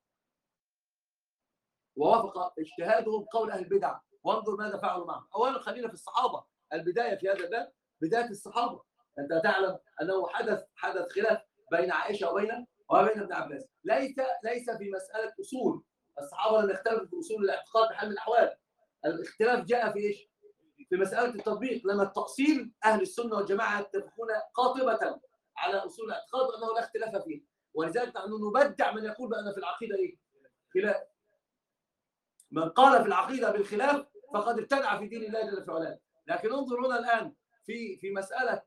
S1: ووافق اجتهادهم قول أهل البدع، وانظر ماذا فعلوا معهم. أولا خلينا في الصحابة، البداية في هذا الباب بداية الصحابة. أنت تعلم أنه حدث حدث خلاف بين عائشة وبين وبين ابن عباس، ليس ليس في مسألة أصول. الصحابة لم يختلفوا في أصول الاعتقاد بحال من الأحوال، الاختلاف جاء في إيش؟ في مسألة التطبيق، لما التأصيل أهل السنة والجماعة يتفقون قاطبة على أصول الاعتقاد وأنه لا اختلاف فيه، ولذلك نحن نبدع من يقول بأن في العقيدة إيه؟ خلاف. من قال في العقيدة بالخلاف فقد ابتدع في دين الله جل في علاه. لكن انظر هنا الآن في في مسألة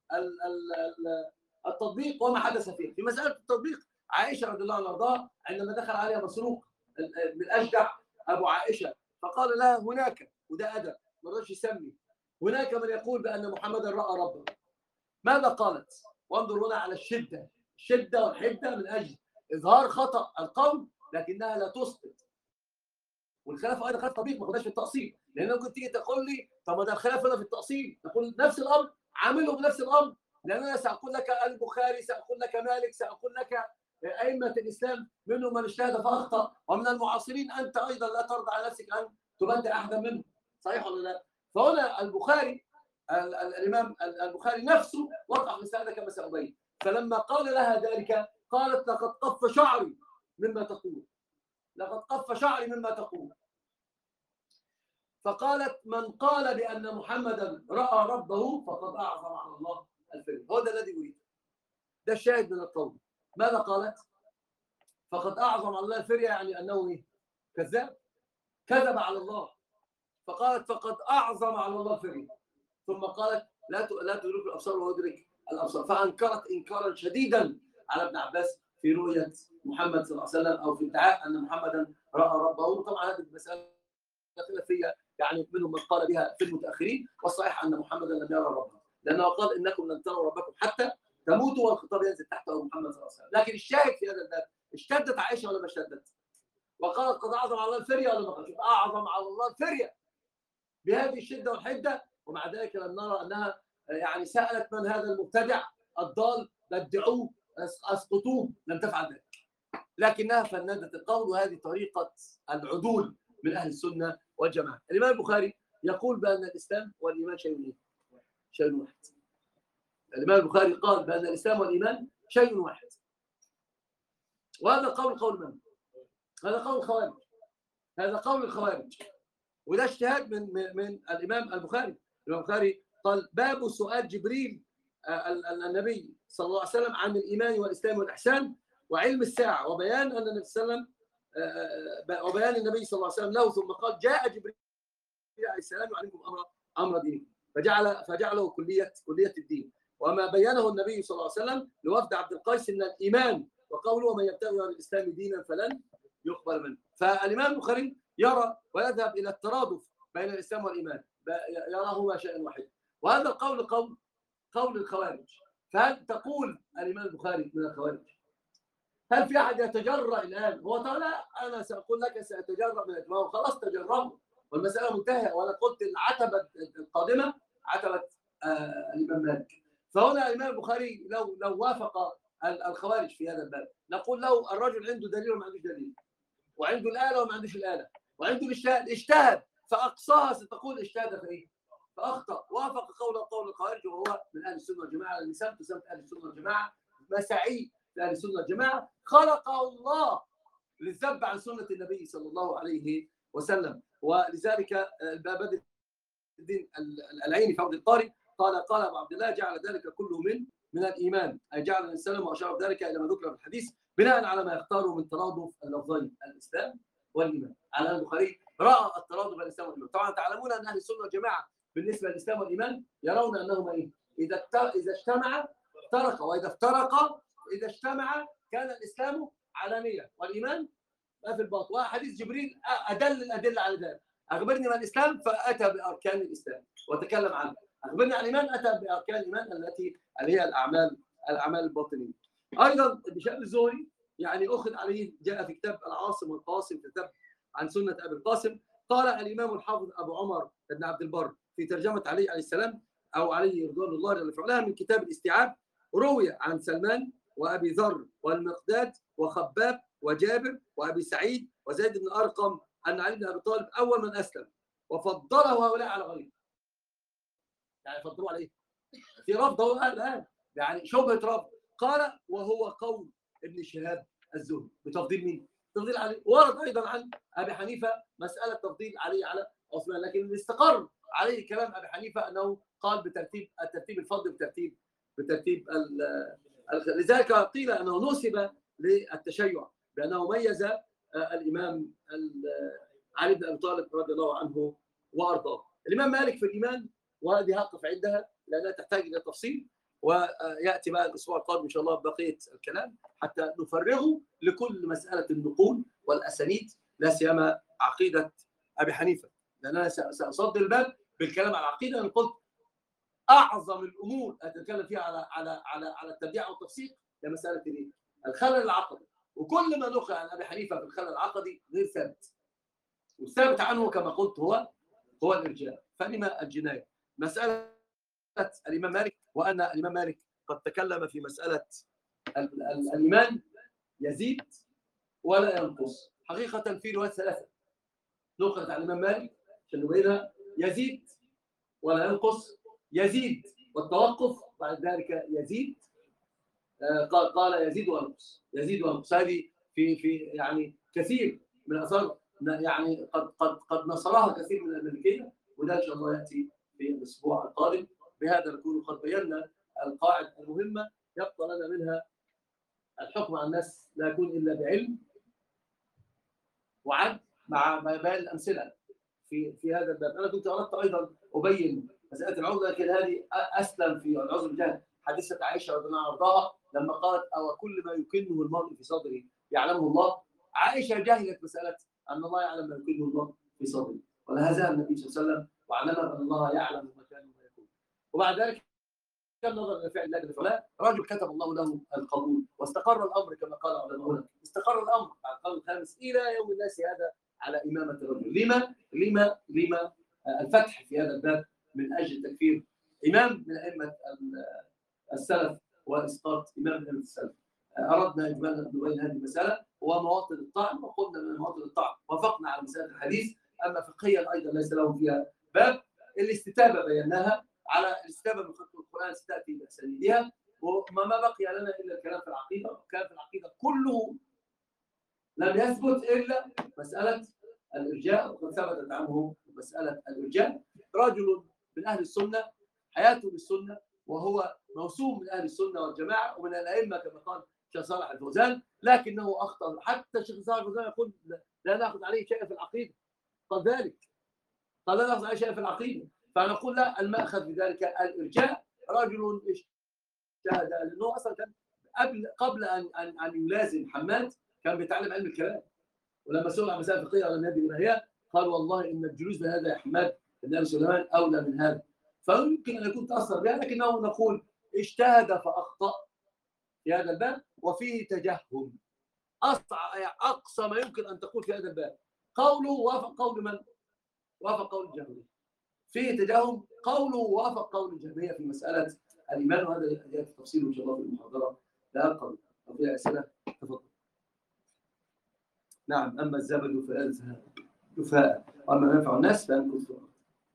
S1: التطبيق وما حدث فيه. في مسألة التطبيق عائشة رضي الله عنها وارضاها عندما دخل عليها مسروق من أجدع أبو عائشة فقال لها هناك، وده أدب ما رضاش يسمي، هناك من يقول بأن محمدا رأى ربه. ماذا قالت؟ وانظر هنا على الشدة، الشدة والحدة من أجل إظهار خطأ القول لكنها لا تسقط. والخلاف ايضا خلاف طبيعي، ما خدهاش في التأصيل، لان ممكن تيجي تقول لي طب ما ده الخلاف هنا في التأصيل، نقول نفس الامر عامله بنفس الامر، لان انا ساقول لك البخاري، ساقول لك مالك، ساقول لك ائمه الاسلام منهم من اجتهد فاخطا، ومن المعاصرين انت ايضا لا ترضى على نفسك ان تبدل احدا منهم، صحيح ولا لا؟ فهنا البخاري الامام البخاري نفسه وقع في هذا كما سأبين. فلما قال لها ذلك قالت لقد قف شعري مما تقول، لقد قف شعري مما تقول. فقالت من قال بأن محمدا رأى ربه فقد أعظم على الله الفريق. هو ده الذي أريد، ده الشاهد من القول. ماذا قالت؟ فقد أعظم على الله الفريق، يعني أنه إيه؟ كذاب، كذب على الله. فقالت فقد أعظم على الله الفريق، ثم قالت لا لا تدرك الأبصار ويدرك الأبصار، فأنكرت إنكارا شديدا على ابن عباس في رؤية محمد صلى الله عليه وسلم أو في ادعاء أن محمدا رأى ربه. طبعا هذه المسألة خلافية، يعني منهم من قال بها في المتأخرين، والصحيح أن محمدا لم يرى ربه، لأنه قال إنكم لن تروا ربكم حتى تموتوا، والخطاب ينزل تحته محمد صلى الله عليه وسلم. لكن الشاهد في هذا الباب اشتدت عائشة ولا ما اشتدت؟ وقالت قد أعظم على الله الفرية ولا ما قالت؟ أعظم على الله الفرية بهذه الشدة والحدة، ومع ذلك لم نرى أنها يعني سألت من هذا المبتدع الضال، بدعوه أسقطوه، لم تفعل ذلك، لكنها فندت القول، وهذه طريقة العدول من أهل السنة والجماعة. الإمام البخاري يقول بأن الإسلام والإيمان شيء إيه؟ شيء واحد. الإمام البخاري قال بأن الإسلام والإيمان شيء واحد، وهذا قول قول من؟ هذا قول الخوارج، هذا قول الخوارج، وده اجتهاد من من الإمام البخاري. الإمام البخاري قال باب سؤال جبريل النبي صلى الله عليه وسلم عن الإيمان والإسلام والإحسان وعلم الساعة، وبيان أن النبي صلى الله عليه وسلم وبيان النبي صلى الله عليه وسلم له، ثم قال جاء جبريل عليه السلام يعلمكم أمر أمر دينكم، فجعل فجعله كلية كلية الدين. وما بينه النبي صلى الله عليه وسلم لوفد عبد القيس ان الايمان وقوله ومن يبتغي غير الاسلام دينا فلن يقبل منه. فالامام البخاري يرى ويذهب الى الترادف بين الاسلام والايمان، يراهما شيئا واحدا، وهذا القول قول قول الخوارج. فهل تقول الامام البخاري من الخوارج؟ هل في احد يتجرأ الان؟ هو لا، انا ساقول لك سيتجرأ من الاجماع، خلاص تجرأوا والمساله منتهيه. وانا قلت العتبه القادمه عتبه آه الامام مالك. فهنا الامام البخاري لو لو وافق الخوارج في هذا الباب نقول له الرجل عنده دليل وما عندوش دليل، وعنده الاله وما عندوش الاله، وعنده الاجتهاد، اجتهد فاقصاها ستقول اجتهد في ايه؟ فاخطا. وافق قول قول الخوارج وهو من اهل السنه والجماعه، اللي سمت سمت اهل السنه والجماعه، مساعي لاهل السنه والجماعه، خلقه الله للذب عن سنه النبي صلى الله عليه وسلم. ولذلك بدر الدين العيني في عبد القاري قال قال ابو عبد الله جعل ذلك كله من من الايمان، اي جعل الانسان واشار ذلك الى ما ذكر في الحديث بناء على ما يختاره من ترادف اللفظين الاسلام والايمان. على البخاري راى الترادف بين الاسلام والايمان. طبعا تعلمون ان اهل السنه والجماعه بالنسبه للاسلام والايمان يرون انهما ايه؟ اذا اذا اجتمع افترق، واذا افترق اذا اجتمع كان الاسلام علانيه والايمان ما في الباطن. وحديث جبريل ادل الادله على ذلك. اخبرني عن الاسلام فاتى باركان الاسلام وتكلم عنه. اخبرني عن الايمان اتى باركان الايمان التي اللي هي الاعمال الاعمال الباطنيه. ايضا بشأن الزهري يعني اخذ عليه، جاء في كتاب العاصم والقاسم في كتاب عن سنه ابي القاسم، قال الامام الحافظ ابو عمر بن عبد البر في ترجمه علي عليه السلام او عليه رضوان الله جل في علاه من كتاب الاستيعاب، روي عن سلمان وابي ذر والمقداد وخباب وجابر وابي سعيد وزيد بن ارقم ان علي بن ابي طالب اول من اسلم، وفضله هؤلاء على غيره. يعني فضلوا عليه في رفض هو الان، يعني شبهه رفض. قال وهو قول ابن شهاب الزهري بتفضيل مين؟ تفضيل علي. ورد ايضا عن ابي حنيفه مساله تفضيل علي على عثمان، لكن اللي استقر عليه كلام ابي حنيفه انه قال بترتيب الترتيب الفضل بترتيب بترتيب لذلك قيل انه نسب للتشيع بانه ميز الامام علي بن ابي طالب رضي الله عنه وارضاه. الامام مالك في الايمان، وهذه هقف عندها لانها تحتاج الى تفصيل، وياتي بقى الاسبوع القادم ان شاء الله بقيه الكلام حتى نفرغه لكل مساله النقول والاسانيد، لا سيما عقيده ابي حنيفه، لان انا ساصد الباب بالكلام على العقيده. انا قلت اعظم الامور اتكلم فيها على على على على التبديع والتفسيق هي مساله ايه؟ الخلل العقدي، وكل ما نقل عن ابي حنيفه في الخلل العقدي غير ثابت، والثابت عنه كما قلت هو هو الارجاء. فلما الجنايه؟ مساله الامام مالك، وان الامام مالك قد تكلم في مساله الايمان يزيد ولا ينقص. حقيقه في روايات ثلاثه نقلت عن الامام مالك عشان نبينها: يزيد ولا ينقص، يزيد والتوقف، بعد ذلك يزيد قال قال يزيد وينقص، يزيد وينقص. هذه في في يعني كثير من الاثار يعني قد قد قد نصرها كثير من المالكيه، وده ان شاء الله ياتي في الاسبوع القادم. بهذا نكون قد بينا القاعده المهمه يبقى لنا منها الحكم على الناس لا يكون الا بعلم وعدل مع بيان الامثله في في هذا الباب. انا كنت اردت ايضا ابين مساله العذر، لكن هذه اسلم في العذر بالجهل. حديثه عائشه رضي الله عنها لما قالت او كل ما يكنه المرء في صدره يعلمه الله. عائشه جهلت مساله ان الله يعلم ما يكنه المرء في صدره، ولهذا النبي صلى الله عليه وسلم وعلمنا ان الله يعلم ما كان وما يكون. وبعد ذلك كان نظر الى فعل الله جل وعلا، رجل كتب الله له القبول واستقر الامر كما قال علماؤنا، استقر الامر على القول الخامس الى يوم الناس هذا على امامه الرجل. لما لما لما الفتح في هذا الباب من اجل تكفير امام من ائمه السلف واسقاط امام من ائمه السلف. اردنا اجمالا نبين هذه المساله ومواطن الطعن، وقلنا من مواطن الطعن وافقنا على مساله الحديث، اما فقهيا ايضا ليس له فيها باب. الاستتابه بيناها، على الاستتابه من خلق القران ستاتي باسانيدها، وما ما بقي لنا الا الكلام في العقيده. والكلام في العقيده كله لم يثبت الا مساله الارجاء، وقد ثبتت عنه مساله الارجاء. رجل من اهل السنه حياته للسنة، وهو موسوم من أهل السنة والجماعة ومن الأئمة كما قال شيخ صالح الفوزان، لكنه أخطأ. حتى شيخ صالح الفوزان يقول لا نأخذ عليه شيء في العقيدة، قال ذلك، قال لا نأخذ عليه شيء في العقيدة. فنقول لا، المأخذ في ذلك الإرجاء. رجل اجتهد، لأنه أصلا كان قبل قبل أن أن أن يلازم حماد كان بيتعلم علم الكلام، ولما سئل عن مسائل فقهية على النبي بن هي قال والله إن الجلوس بهذا يا حماد النبي سليمان أولى من هذا. فيمكن أن يكون تأثر بها، لكنه نقول اجتهد فأخطأ في هذا الباب، وفيه تجهم. أقصى ما يمكن أن تقول في هذا الباب قوله وافق قول من؟ وافق قول الجهمية. فيه تجهم، قوله وافق قول الجهمية في مسألة الإيمان، وهذا يأتي تفصيله إن شاء الله في المحاضرة لا قبل. أو فيها أسئلة تفضل. نعم. أما الزبد فأذهب جفاء، وأما ينفع الناس فيمكث في الأرض.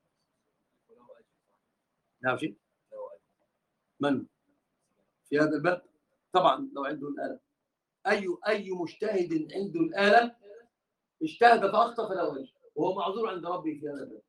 S1: نعم. شيء من في هذا الباب طبعا لو عنده الآلة، أي أي مجتهد عنده الآلة اجتهد فأخطأ فلا وجه، وهو معذور عند ربه في هذا الباب.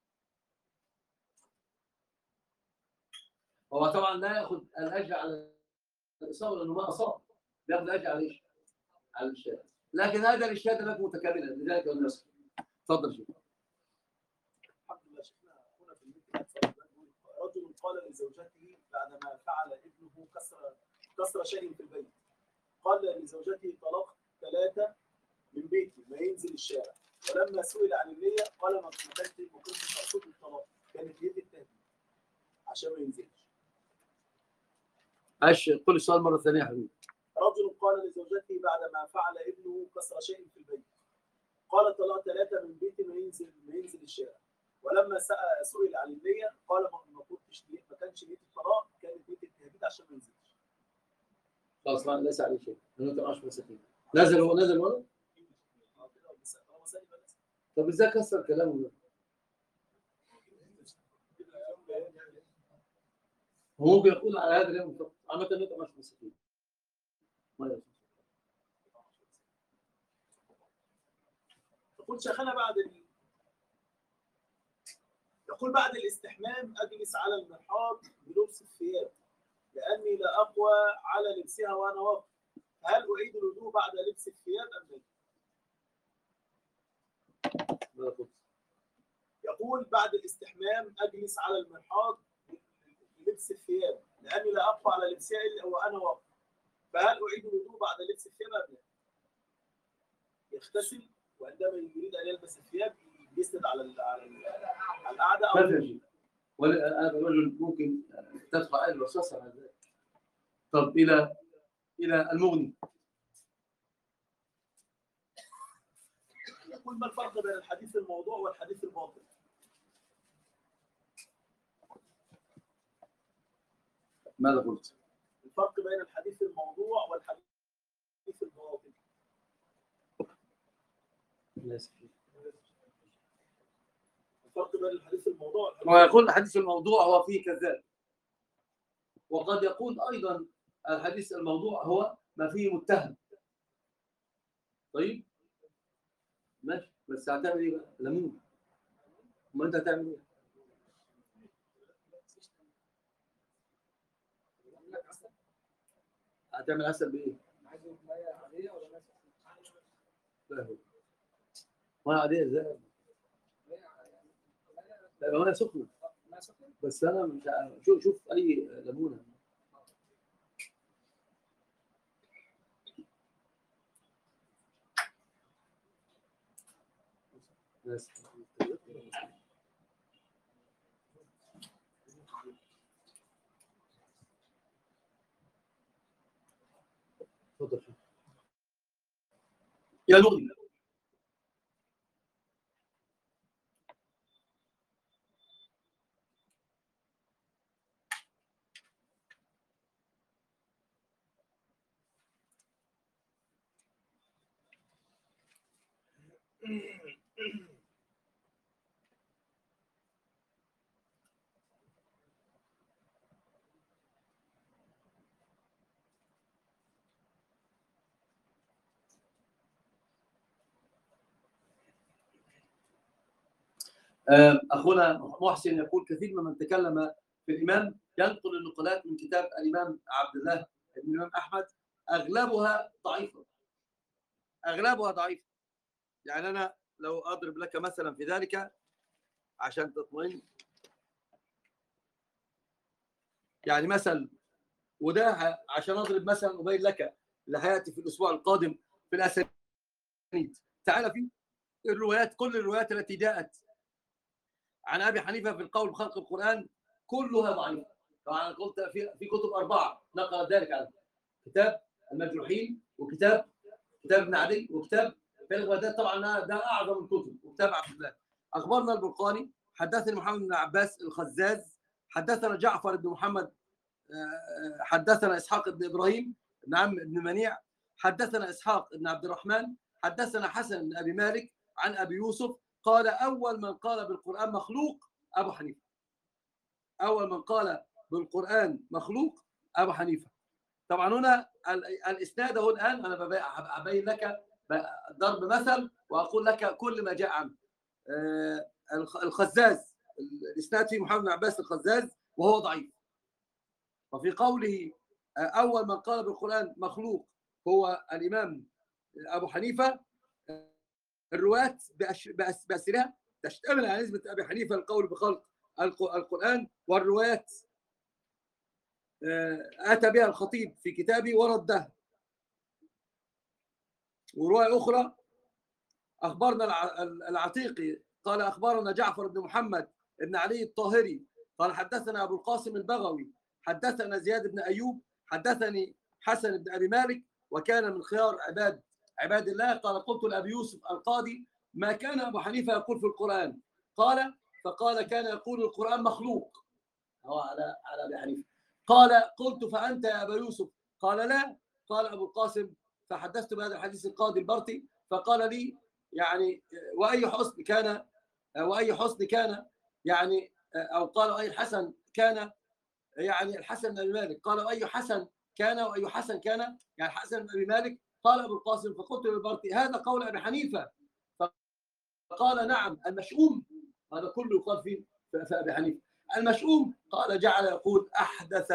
S1: هو طبعا لا يأخذ الأجر على الإصابة لأنه ما أصاب، يأخذ الأجر على إيش؟ على الشهادة. لكن هذا الشهادة لك متكاملا، لذلك الناس. تفضل شيخ.
S3: الحمد لله. شيخنا هنا في المثل رجل قال لزوجته بعدما فعل ابنه كسر كسر شيء في البيت، قال لزوجته طلقت ثلاثة من بيتي ما ينزل الشارع، ولما سئل عن النية قال ما كنت ما كنتش اقصد الطلاق، كانت يد التهديد عشان ما ينزلش.
S1: ايش قل السؤال مرة ثانية يا حبيبي.
S3: رجل قال لزوجته بعدما فعل ابنه كسر شيء في البيت، قال طلقت ثلاثة من بيتي ما ينزل ما ينزل الشارع، ولما سئل عن النية قال ما كنتش ما كانش نية الطلاق، كانت نية التهديد عشان ما ينزلش.
S1: خلاص ما ليس عليه شيء، انت عاش مسكين. نزل هو نزل ولا؟ طب ازاي كسر كلامه ده؟ هو ممكن يقول على هذا اليوم فقط، عامة انت عاش مسكين. ما يصير.
S3: يقول شيخنا بعد ال... يقول بعد الاستحمام اجلس على المرحاض بلبس الثياب لاني لا اقوى على لبسها وانا واقف، هل اعيد الوضوء بعد لبس الثياب ام لا؟ يقول بعد الاستحمام اجلس على المرحاض بلبس الثياب لاني لا اقوى على لبسها الا وانا واقف، فهل اعيد الوضوء بعد لبس الثياب ام لا؟ يغتسل وعندما يريد ان يلبس الثياب يسند على على القعده او
S1: ما في ولا هذا الرجل ممكن تدفع اي الوسوسه على ذلك. طب الى الى المغني.
S3: يقول ما الفرق بين الحديث الموضوع والحديث الباطل؟
S1: ماذا قلت؟
S3: الفرق بين الحديث الموضوع والحديث الباطل. الفرق بين الحديث الموضوع
S1: ويقول الحديث الموضوع هو فيه كذاب، وقد يقول ايضا الحديث الموضوع هو ما فيه متهم. طيب ماشي، بس هتعمل ايه بقى؟ لمون. ما انت هتعمل ايه؟ هتعمل عسل بايه؟ لا ما عاديه ازاي؟ لا ما سخنه، بس انا مش شوف شوف اي ليمونه. بس تفضل. الى المغني. أخونا محسن يقول كثير ممن تكلم في الإمام ينقل النقلات من كتاب الإمام عبد الله بن الإمام أحمد أغلبها ضعيفة، أغلبها ضعيفة. يعني أنا لو أضرب لك مثلا في ذلك عشان تطمئن، يعني مثلا، وده عشان أضرب مثلا أبين لك اللي هيأتي في الأسبوع القادم في الأسانيد. تعال في الروايات، كل الروايات التي جاءت عن أبي حنيفة في القول بخلق القرآن كلها ضعيفة. طبعا قلت في في كتب أربعة نقلت ذلك عنه، كتاب المجروحين، وكتاب كتاب ابن عدي، وكتاب ده طبعا ده أعظم الكتب، وكتاب عبد الله. أخبرنا البرقاني حدثني محمد بن عباس الخزاز حدثنا جعفر بن محمد حدثنا إسحاق بن إبراهيم بن عم بن منيع حدثنا إسحاق بن عبد الرحمن حدثنا حسن بن أبي مالك عن أبي يوسف قال أول من قال بالقرآن مخلوق أبو حنيفة. أول من قال بالقرآن مخلوق أبو حنيفة. طبعا هنا الإسناد هو الآن أنا أبين لك ضرب مثل وأقول لك كل ما جاء عنه. الخزاز الإسناد فيه محمد بن عباس الخزاز وهو ضعيف. وفي قوله أول من قال بالقرآن مخلوق هو الإمام أبو حنيفة، الروايات بأسرها تشتمل على نسبة أبي حنيفة القول بخلق القرآن، والروايات أتى بها الخطيب في كتابه ورده. ورواية أخرى أخبرنا العتيقي قال أخبرنا جعفر بن محمد بن علي الطاهري قال حدثنا أبو القاسم البغوي حدثنا زياد بن أيوب حدثني حسن بن أبي مالك وكان من خيار عباد عباد الله قال قلت لأبي يوسف القاضي ما كان أبو حنيفة يقول في القرآن؟ قال فقال كان يقول القرآن مخلوق. هو على على أبي حنيفة. قال قلت فأنت يا أبا يوسف؟ قال لا. قال أبو القاسم فحدثت بهذا الحديث القاضي البرطي فقال لي يعني وأي حسن كان وأي حسن كان يعني أو قال أي حسن كان يعني الحسن بن أبي مالك. قال وأي حسن كان وأي حسن كان يعني حسن بن أبي مالك. قال أبو القاسم فقلت للبرطي هذا قول أبي حنيفة؟ فقال نعم المشؤوم. هذا كله يقال فيه في أبي حنيفة المشؤوم. قال جعل يقول أحدث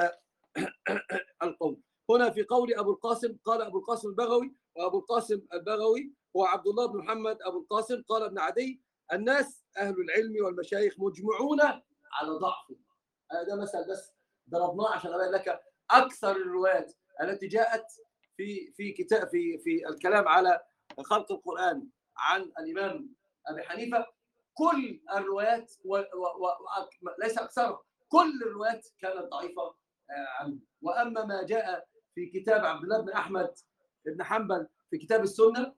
S1: القول. هنا في قول أبو القاسم قال أبو القاسم البغوي، وأبو القاسم البغوي هو عبد الله بن محمد أبو القاسم. قال ابن عدي الناس أهل العلم والمشايخ مجمعون على ضعفه. هذا مثل بس ضربناه عشان أبين لك أكثر الروايات التي جاءت في في كتاب في في الكلام على خلق القرآن عن الإمام أبي حنيفة. كل الروايات وليس أكثرها، كل الروايات كانت ضعيفة عنه. وأما ما جاء في كتاب عبد الله بن أحمد بن حنبل في كتاب السنة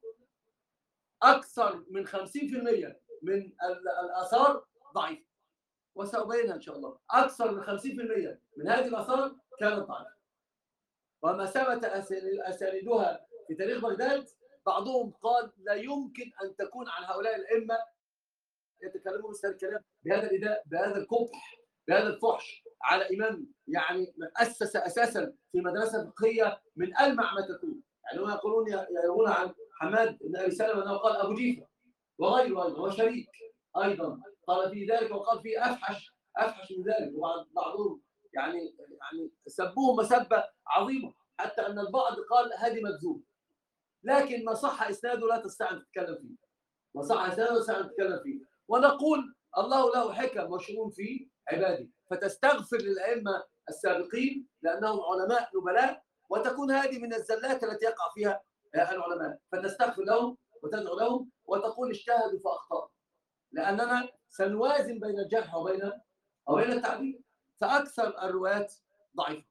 S1: أكثر من خمسين بالمئة من الآثار ضعيفة، وسأبينها إن شاء الله. أكثر من خمسين بالمئة من هذه الآثار كانت ضعيفة، وما ثبت أسانيدها في تاريخ بغداد بعضهم قال لا يمكن أن تكون عن هؤلاء الأئمة يتكلمون مثل الكلام بهذا الإداء بهذا القبح بهذا الفحش على إمام يعني أسس أساسا في مدرسة فقهية من ألمع ما تكون. يعني هم يقولون يروون عن حماد بن أبي سلمة أنه قال أبو جيفة وغيره أيضا وشريك أيضا قال في ذلك وقال في أفحش أفحش من ذلك. وبعضهم يعني يعني سبوه مسبة عظيمة حتى أن البعض قال هذه مكذوب. لكن ما صح إسناده لا تستطيع أن تتكلم فيه، ما صح إسناده لا تستطيع أن تتكلم فيه. ونقول الله له حكم وشؤون في عباده، فتستغفر للأئمة السابقين لأنهم علماء نبلاء، وتكون هذه من الزلات التي يقع فيها العلماء، فتستغفر لهم وتدعو لهم وتقول اجتهدوا فأخطأوا، لأننا سنوازن بين الجرح وبين وبين التعديل. فأكثر الروايات ضعيفة.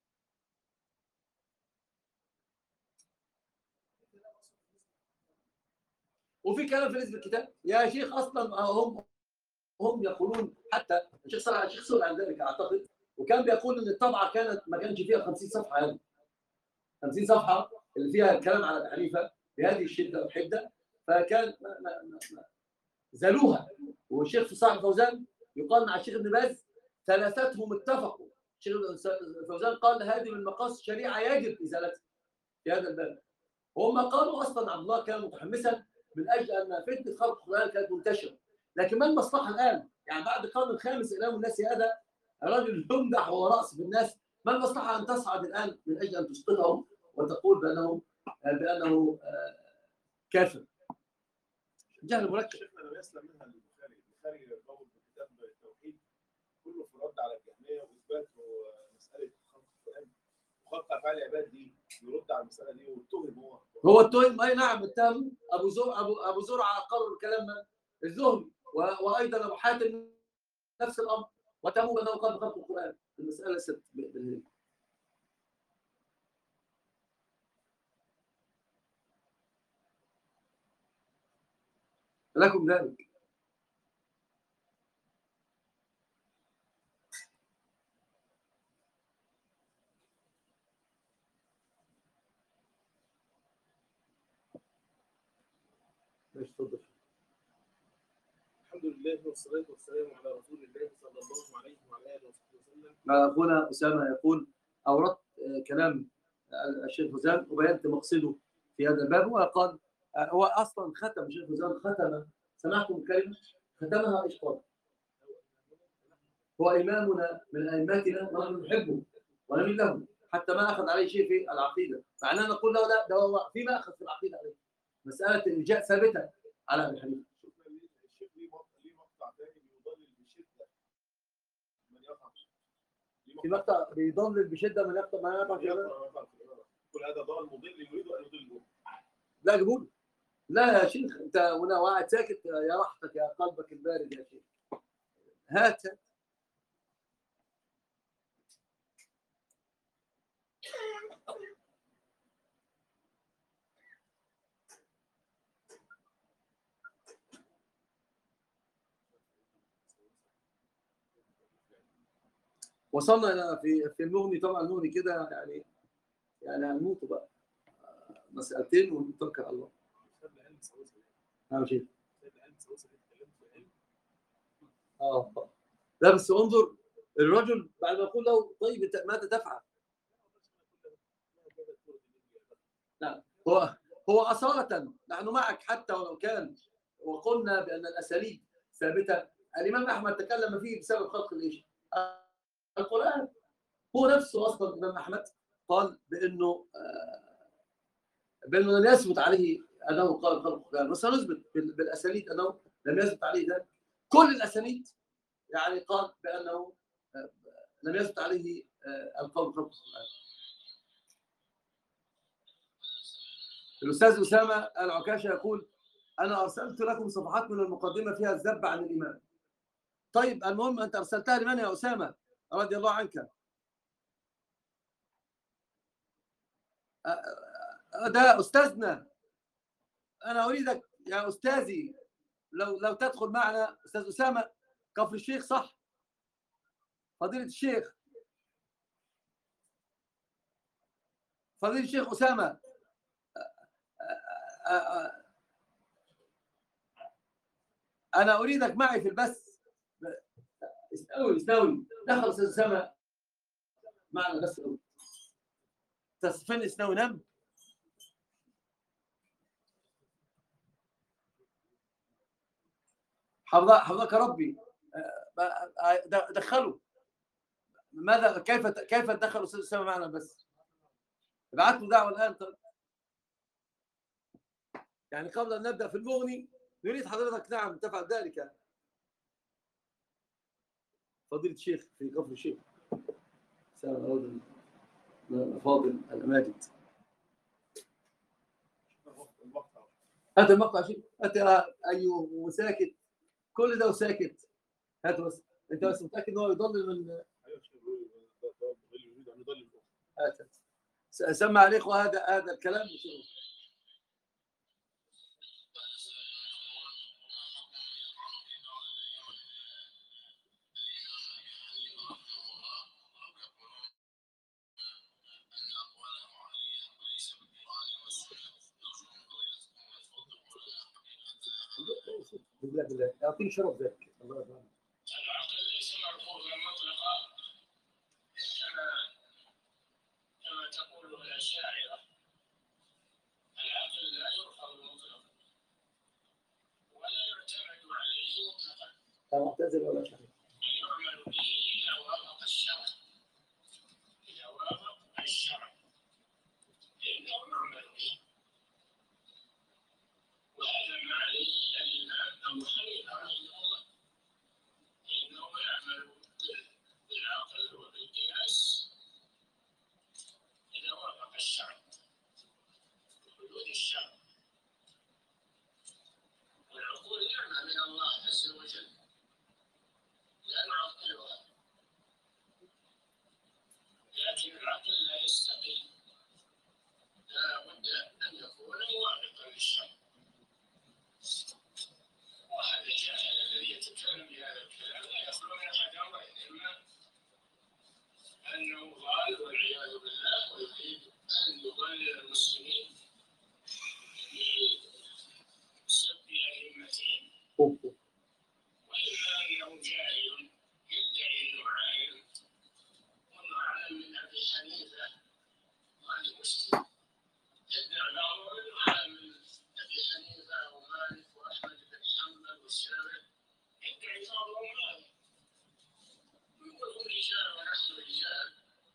S1: وفي كلام في نسبة الكتاب يا شيخ أصلا هم هم يقولون حتى الشيخ صالح الشيخ سئل عن ذلك أعتقد، وكان بيقول إن الطبعة كانت ما كانش فيها خمسين صفحة يعني خمسين صفحة اللي فيها الكلام على أبي حنيفة بهذه الشدة والحدة، فكان ما ما ما زالوها. والشيخ صالح الفوزان يقال مع الشيخ ابن باز ثلاثتهم اتفقوا. الشيخ الفوزان قال هذه من مقاصد الشريعة يجب إزالتها في هذا الباب. وهم قالوا أصلا عبد الله كان متحمسا من أجل أن فتنة خلق القرآن كانت منتشرة، لكن ما المصلحة الآن؟ يعني بعد القرن الخامس الإمام الناسي هذا الرجل يمدح وهو رأس بالناس، ما المصلحة أن تصعد الآن من أجل أن تسقطهم وتقول بأنه بأنه كافر؟ جهل مركب.
S3: شيخنا لم يسلم منها البخاري، البخاري قول بكتاب التوحيد كله في الرد على الجهميه واثبات مساله خلق القران وخلق افعال العباد دي، يرد على المساله دي واتهم هو
S1: هو اتهم، اي نعم اتهم. ابو زرع ابو ابو زرعه قرر الكلام الزهري، وايضا ابو حاتم نفس الامر، واتهموا بانه قال بخلق القران. المساله ليست بالهيك. لكم ذلك. ايش تفضل.
S3: الحمد لله والصلاه والسلام على رسول الله صلى الله عليه وعلى اله وصحبه وسلم.
S1: اخونا اسامه يقول اوردت كلام الشيخ فوزان وبينت مقصده في هذا الباب، وقال هو اصلا ختم الشيخ فوزان ختم، سمعتم كلمه ختمها ايش قال؟ هو امامنا من ائمتنا ونحن نحبه ونميل له، حتى ما اخذ عليه شيء في العقيده، مع اننا نقول له لا، ده هو فيما اخذ في العقيده عليه. مساله الالجاء ثابته على ابي حنيفه.
S3: الشيخ ليه مقطع ثاني بيضلل بشده من يقع
S1: في مقطع بيضلل بشده من يقطع ما يقع في
S3: كل هذا ضال مضل يريد ان يضله.
S1: لا جبول، لا يا شيخ، انت وانا قاعد ساكت يا راحتك يا قلبك البارد يا شيخ. هات وصلنا الى في في المغني. طبعا المغني كده يعني يعني هنموت بقى مسألتين ونتوكل على الله. نعم شيخ. اه لا بس انظر الرجل بعد ما يقول له طيب ماذا تفعل؟ لا هو هو أصالة نحن معك حتى ولو كان، وقلنا بأن الأساليب ثابتة. الإمام أحمد تكلم فيه بسبب خلق الإيش؟ القرآن. هو نفسه أصلا الإمام أحمد قال بأنه بأنه لم يثبت عليه أنه قال خلق القرآن، بس نثبت بالأساليب أنه لم يثبت عليه ذلك. كل الأساليب يعني قال بأنه لم يثبت عليه القول خلق القرآن. الأستاذ أسامة العكاشة يقول أنا أرسلت لكم صفحات من المقدمة فيها الذب عن الإمام. طيب المهم أنت أرسلتها لمن يا أسامة رضي الله عنك؟ ده أستاذنا. أنا أريدك يا أستاذي لو لو تدخل معنا أستاذ أسامة كفر الشيخ، صح؟ فضيلة الشيخ فضيلة الشيخ أسامة أنا أريدك معي في البث. استوي استوي دخل أستاذ أسامة معنا بس. فين استوي نام؟ حفظك ربي. دخلوا. ماذا كيف كيف دخل أستاذ أسامة معنا بس؟ ابعت له دعوة الآن. طيب يعني قبل أن نبدأ في المغني نريد حضرتك نعم تفعل ذلك فضيلة الشيخ في كفر الشيخ. سلام عليكم فاضل الأماجد. هات المقطع شيء. هات أيوه وساكت كل ده وساكت. هات بس أنت بس متأكد إن هو يضلل من هات هات سمع عليك هذا هذا الكلام. بالله بالله يعطيك شرف ذلك. الله يرضى عنك.
S2: العقل ليس مرفوضا مطلقا كما كما تقول الاشاعره. العقل لا يرفض مطلقا ولا يعتمد عليه مطلقا.
S1: لا معتزل ولا شيء.
S2: يعمل به اذا وافق لكن العقل لا يستقيم، لا بد أن يكون موافقا للشرع. وهذا الجاهل الذي يتكلم بهذا الكلام لا يخلو من أحد أمرين: إما أنه ضال والعياذ بالله ويريد أن يضلل المسلمين بسب أئمتهم، وإما أنه جاهل يدعي أنه عالم وأنه أعلم من أبي حنيفة وأنه مسلم، يدعي بعضهم أنه أعلم من أبي حنيفة ومالك وأحمد بن حنبل والشافعي، يدعي بعضهم هذا ويقول هم رجال ونحن رجال،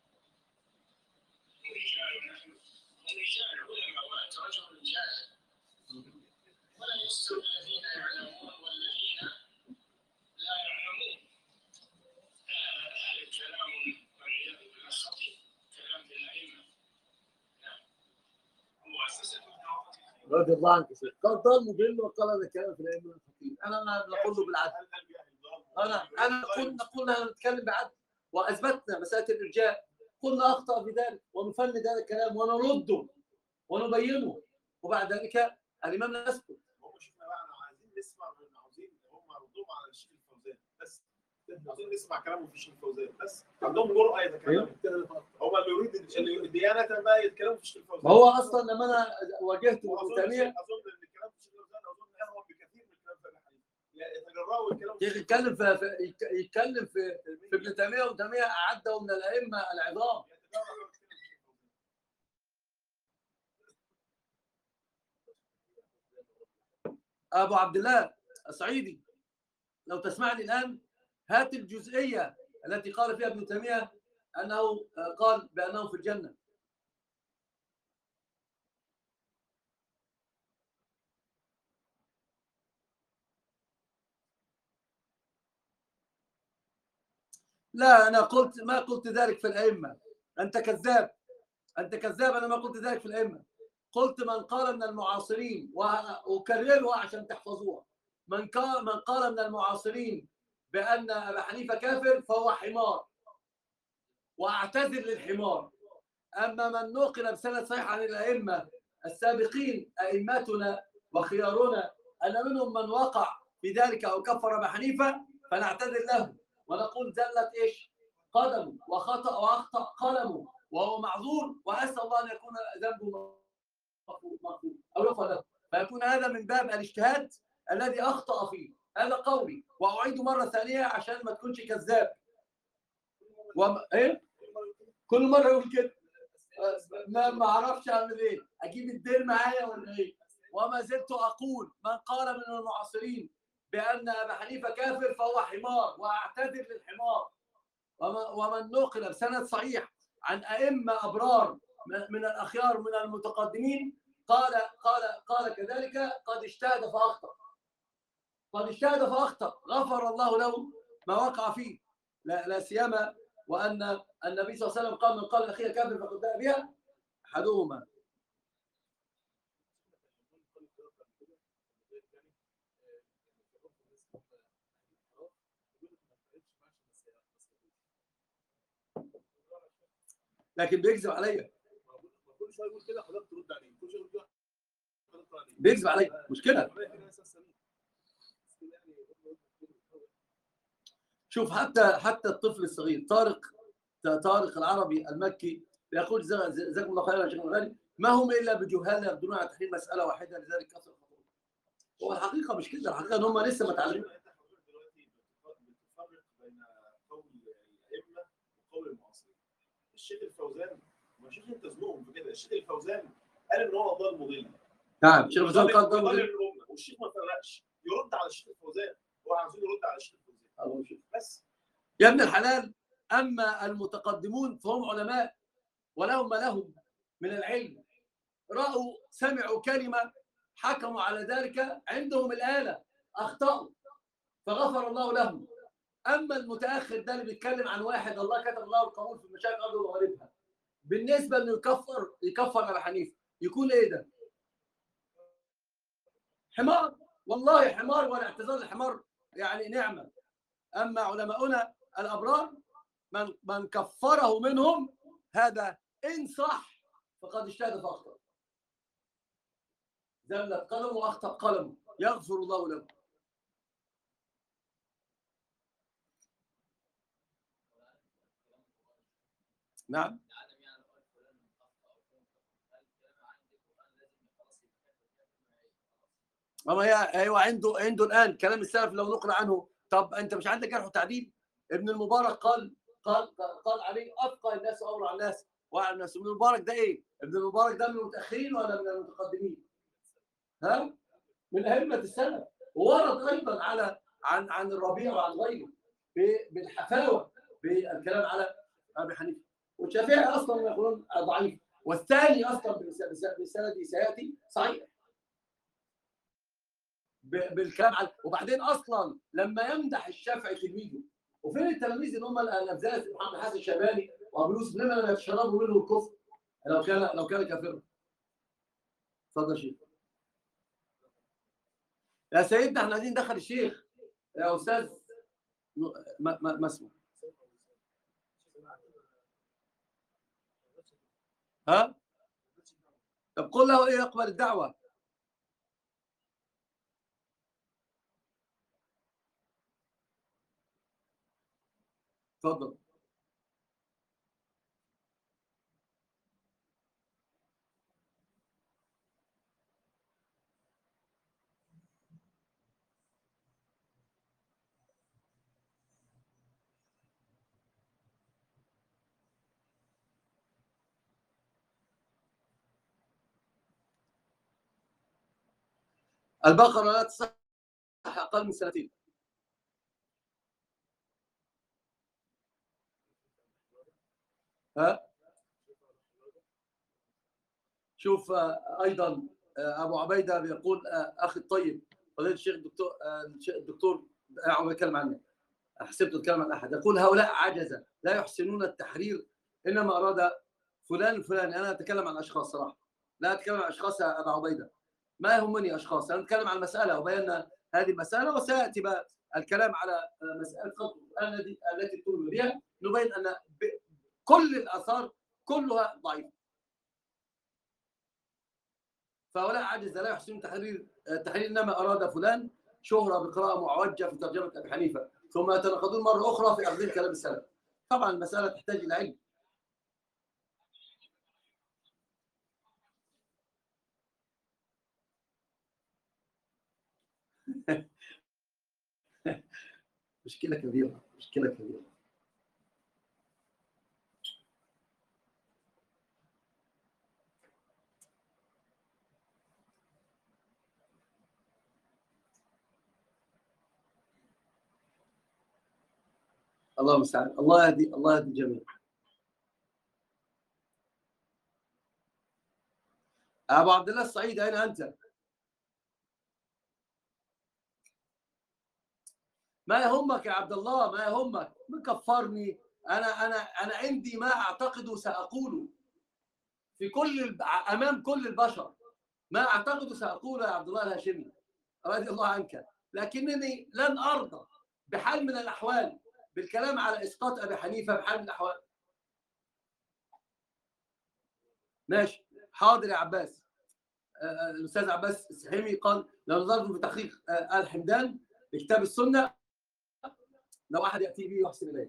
S2: هم رجال ونحن هم رجال علماء وأنت رجل جاهل، ولا يستوي الذين يعلمون والذين لا يعلمون. هذا الكلام والعياذ بالله خطير، كلام في الأئمة. نعم. مؤسسة
S1: رضي الله عنك شيخ. قال ضل مضل وقال هذا الكلام في الائمه الخطير. انا نقول له بالعدل. انا انا نقول نقول له نتكلم بعدل، واثبتنا مساله الارجاء، قلنا اخطا في ذلك ونفند هذا الكلام ونرده ونبينه، وبعد ذلك الامام لا يسكت.
S3: هم شفنا بقى انا عايزين نسمع من عاوزين هم يردوا على الشيخ الفوزان بس، عاوزين نسمع كلامه في الشيخ الفوزان بس، عندهم جرأة يتكلموا. هم اللي يريد الديانة بقى يتكلموا في الشيخ الفوزان.
S1: ما هو اصلا لما انا واجهت ابن تيميه
S3: اظن ان الكلام في الشيخ الفوزان اظن اهون بكثير من الكلام في ابي حنيفه، يتجرأوا الكلام
S1: يتكلم في يتكلم في في ابن تيميه، وابن تيميه اعده من الائمه العظام. ابو عبد الله الصعيدي، لو تسمعني الان هات الجزئيه التي قال فيها ابن تيميه انه قال بانه في الجنه. لا انا قلت ما قلت ذلك في الائمه، انت كذاب، انت كذاب، انا ما قلت ذلك في الائمه. قلت من قال من المعاصرين، واكررها عشان تحفظوها، من قال من قال من المعاصرين بان ابا حنيفه كافر فهو حمار، واعتذر للحمار. اما من نقل بسند صحيح عن الائمه السابقين ائمتنا وخيارنا ان منهم من وقع في ذلك او كفر ابا حنيفه، فنعتذر له ونقول زلت ايش؟ قدمه، وخطا واخطا قلمه، وهو معذور، واسال الله ان يكون ذنبه مغفور او يغفر له، فيكون هذا من باب الاجتهاد الذي اخطا فيه. هذا قولي، واعيد مره ثانيه عشان ما تكونش كذاب. وم... ايه؟ كل مره يقول كده. ما ما اعرفش اعمل ايه، اجيب الدين معايا ولا ايه؟ وما زلت اقول من قال من المعاصرين بان ابا حنيفه كافر فهو حمار، واعتذر للحمار. ومن نقل بسند صحيح عن ائمه ابرار من الاخيار من المتقدمين قال قال قال كذلك قد اجتهد فاخطا، قد اجتهد فاخطا، غفر الله له ما وقع فيه. لا, لا سيما وان النبي صلى الله عليه وسلم قال من قال اخيه كافر فقد باء بها احدهما. لكن بيكذب عليا،
S3: كل شويه يقول كده حضرتك ترد عليه، كل شويه يقول كده حضرتك ترد عليه،
S1: بيكذب عليا، مشكله. شوف حتى حتى الطفل الصغير طارق طارق العربي المكي يقول جزاكم الله خيرا يا شيخ الغالي، ما هم الا بجهاله يقدرون على تحليل مساله واحده، لذلك كثر الخطوات. هو الحقيقه مش كده، الحقيقه ان هم لسه ما تعلموش.
S3: بتفرق بين قول الائمه وقول المعاصرين. الشيخ الفوزان مش شيخ تزنقهم في كده، الشيخ الفوزان قال ان هو ضال مضل.
S1: نعم الشيخ الفوزان قال ضال مضل،
S3: والشيخ ما فرقش يرد على الشيخ الفوزان، هو عايزين يرد على الشيخ الفوزان بس.
S1: يا ابن الحلال، اما المتقدمون فهم علماء ولهم ما لهم من العلم، راوا سمعوا كلمه حكموا على ذلك، عندهم الاله، اخطاوا فغفر الله لهم. اما المتاخر ده اللي بيتكلم عن واحد الله كتب الله القبول في المشايخ ارض وغالبها، بالنسبه انه يكفر يكفر ابو حنيفه، يكون ايه ده؟ حمار، والله حمار، والاعتذار للحمار يعني نعمه. اما علماؤنا الابرار من من كفره منهم هذا إن صح فقد اجتهد فأخطأ. زلت قلم وأخطأ قلم، يغفر الله له. نعم. أما هي أيوه عنده عنده الآن كلام السلف لو نقل عنه. طب أنت مش عندك جرح وتعديل؟ ابن المبارك قال قال قال عليه أفقه الناس وأورع الناس وأعلم الناس. ابن المبارك ده إيه؟ ابن المبارك ده من المتأخرين ولا من المتقدمين؟ ها؟ من أئمة السلف. وورد أيضا على عن عن الربيع وعن غيره بالحفاوة بالكلام على أبي حنيفة. والشافعي أصلا يقولون ضعيف، والثاني أصلا بسند سيأتي صحيح بالكلام على. وبعدين أصلا لما يمدح الشافعي تلميذه، وفين التلاميذ اللي هم الأفزاز محمد حسن الشيباني وأبو يوسف، لما لم يتشربوا منه الكفر لو كان لو كان كافرا. اتفضل شيخ. يا سيدنا احنا عايزين ندخل الشيخ يا أستاذ. ما ما ما اسمه ها؟ طب قل له ايه يقبل الدعوه. اتفضل. البقره لا تصح اقل من سنتين. ها؟ شوف ايضا ابو عبيده بيقول اخي الطيب فضيله الشيخ الدكتور الدكتور انا بتكلم عنه، حسبته الكلام عن احد، يقول هؤلاء عجزه لا يحسنون التحرير، انما اراد فلان الفلاني. انا اتكلم عن اشخاص صراحه، لا اتكلم عن اشخاص يا ابو عبيده، ما يهمني اشخاص، انا اتكلم عن المساله وبينا هذه المساله، وسياتي بقى الكلام على مساله خط التي التي تؤمن بها، نبين ان كل الاثار كلها ضعيفه. فهؤلاء عجز لا يحسن تحرير التحرير، انما اراد فلان شهره بقراءه معوجه في ترجمه ابي حنيفه، ثم يتناقضون مره اخرى في اخذ كلام السلف. طبعا المساله تحتاج الى علم. مشكله كبيره، مشكله كبيره. الله المستعان. الله يهدي الله يهدي الجميع. ابو عبد الله الصعيد اين انت؟ ما يهمك يا عبد الله، ما يهمك، مكفرني. انا انا انا عندي ما اعتقد ساقوله في كل امام كل البشر، ما اعتقد ساقوله يا عبد الله الهاشمي رضي الله عنك، لكنني لن ارضى بحال من الاحوال بالكلام على اسقاط ابي حنيفه بحال من الاحوال. ماشي حاضر يا عباس. الاستاذ عباس السحيمي قال لو نظرتم في تحقيق ال حمدان بكتاب السنه، لو احد ياتي به يحسن اليه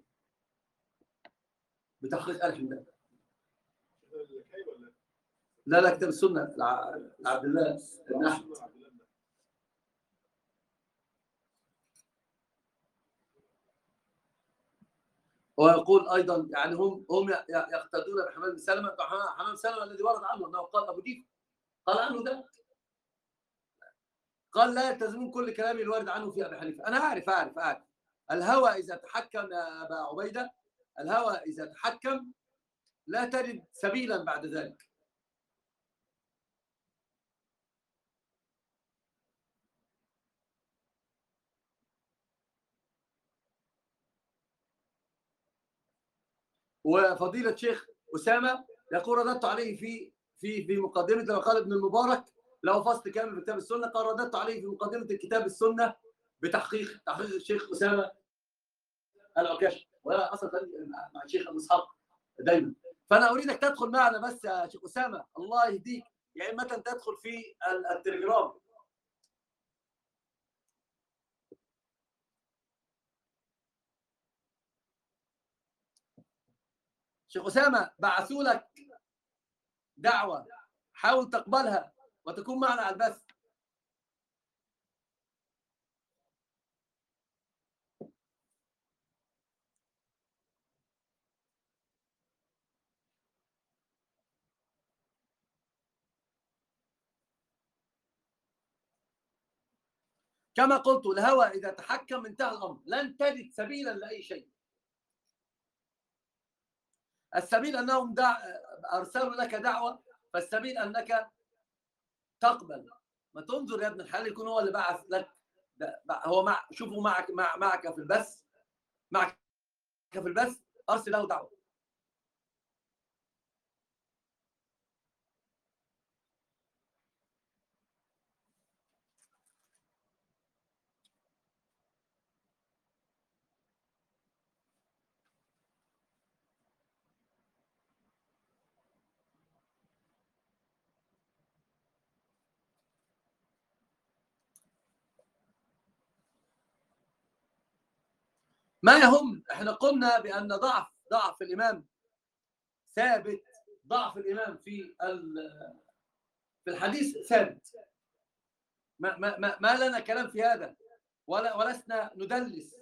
S1: بتحقيق ال حمدان. لا لا كتاب السنه لعبد الله بن احمد. ويقول ايضا يعني هم هم يقتدون بحماد بن سلمه، حماد بن سلمه الذي ورد عنه انه قال ابو ديك قال عنه ده، قال لا يلتزمون كل كلام الوارد عنه في ابي حنيفه. انا اعرف اعرف اعرف الهوى اذا تحكم يا ابا عبيده، الهوى اذا تحكم لا تجد سبيلا بعد ذلك. وفضيله شيخ اسامه يقول رددت عليه في في في مقدمه لما قال ابن المبارك له فصل كامل في كتاب السنه، قال رددت عليه في مقدمه الكتاب السنه بتحقيق تحقيق الشيخ اسامه العكاشي. وانا اصلا مع الشيخ ابو اسحاق دايما فانا اريدك تدخل معنا بس يا شيخ اسامه، الله يهديك، يا اما تدخل في التليجرام. شيخ اسامه بعثوا لك دعوه، حاول تقبلها وتكون معنا على البث. كما قلت الهوى إذا تحكم انتهى الأمر، لن تجد سبيلا لأي شيء. السبيل أنهم دع... أرسلوا لك دعوة، فالسبيل أنك تقبل. ما تنظر يا ابن الحلال يكون هو اللي بعث لك، هو مع شوفوا معك مع... معك في البث، معك في البث أرسل له دعوة. ما يهم، احنا قلنا بأن ضعف ضعف الإمام ثابت، ضعف الإمام في في الحديث ثابت، ما, ما, ما, ما لنا كلام في هذا، ولا ولسنا ندلس.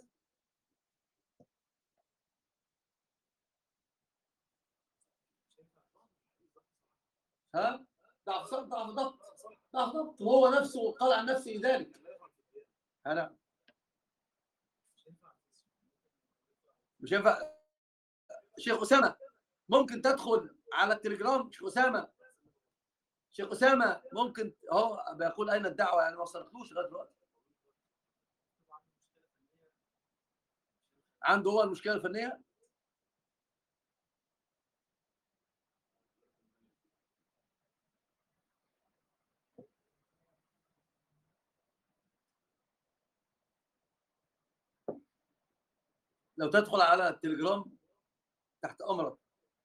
S1: ها ضعف صوت، ضعف ضبط، ضعف ضبط، وهو نفسه قال عن نفسه ذلك. انا مش ينفع. شيخ اسامه ممكن تدخل على التليجرام. شيخ اسامه شيخ اسامه ممكن اهو بيقول اين الدعوه، يعني ما وصلتلوش لغايه دلوقتي. عنده هو المشكله الفنيه. لو تدخل على التليجرام تحت امرك.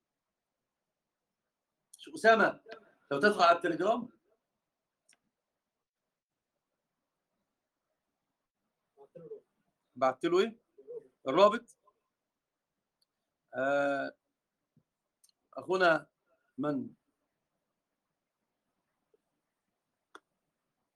S1: شيخ اسامه لو تدخل على التليجرام بعت له ايه الرابط. آه اخونا من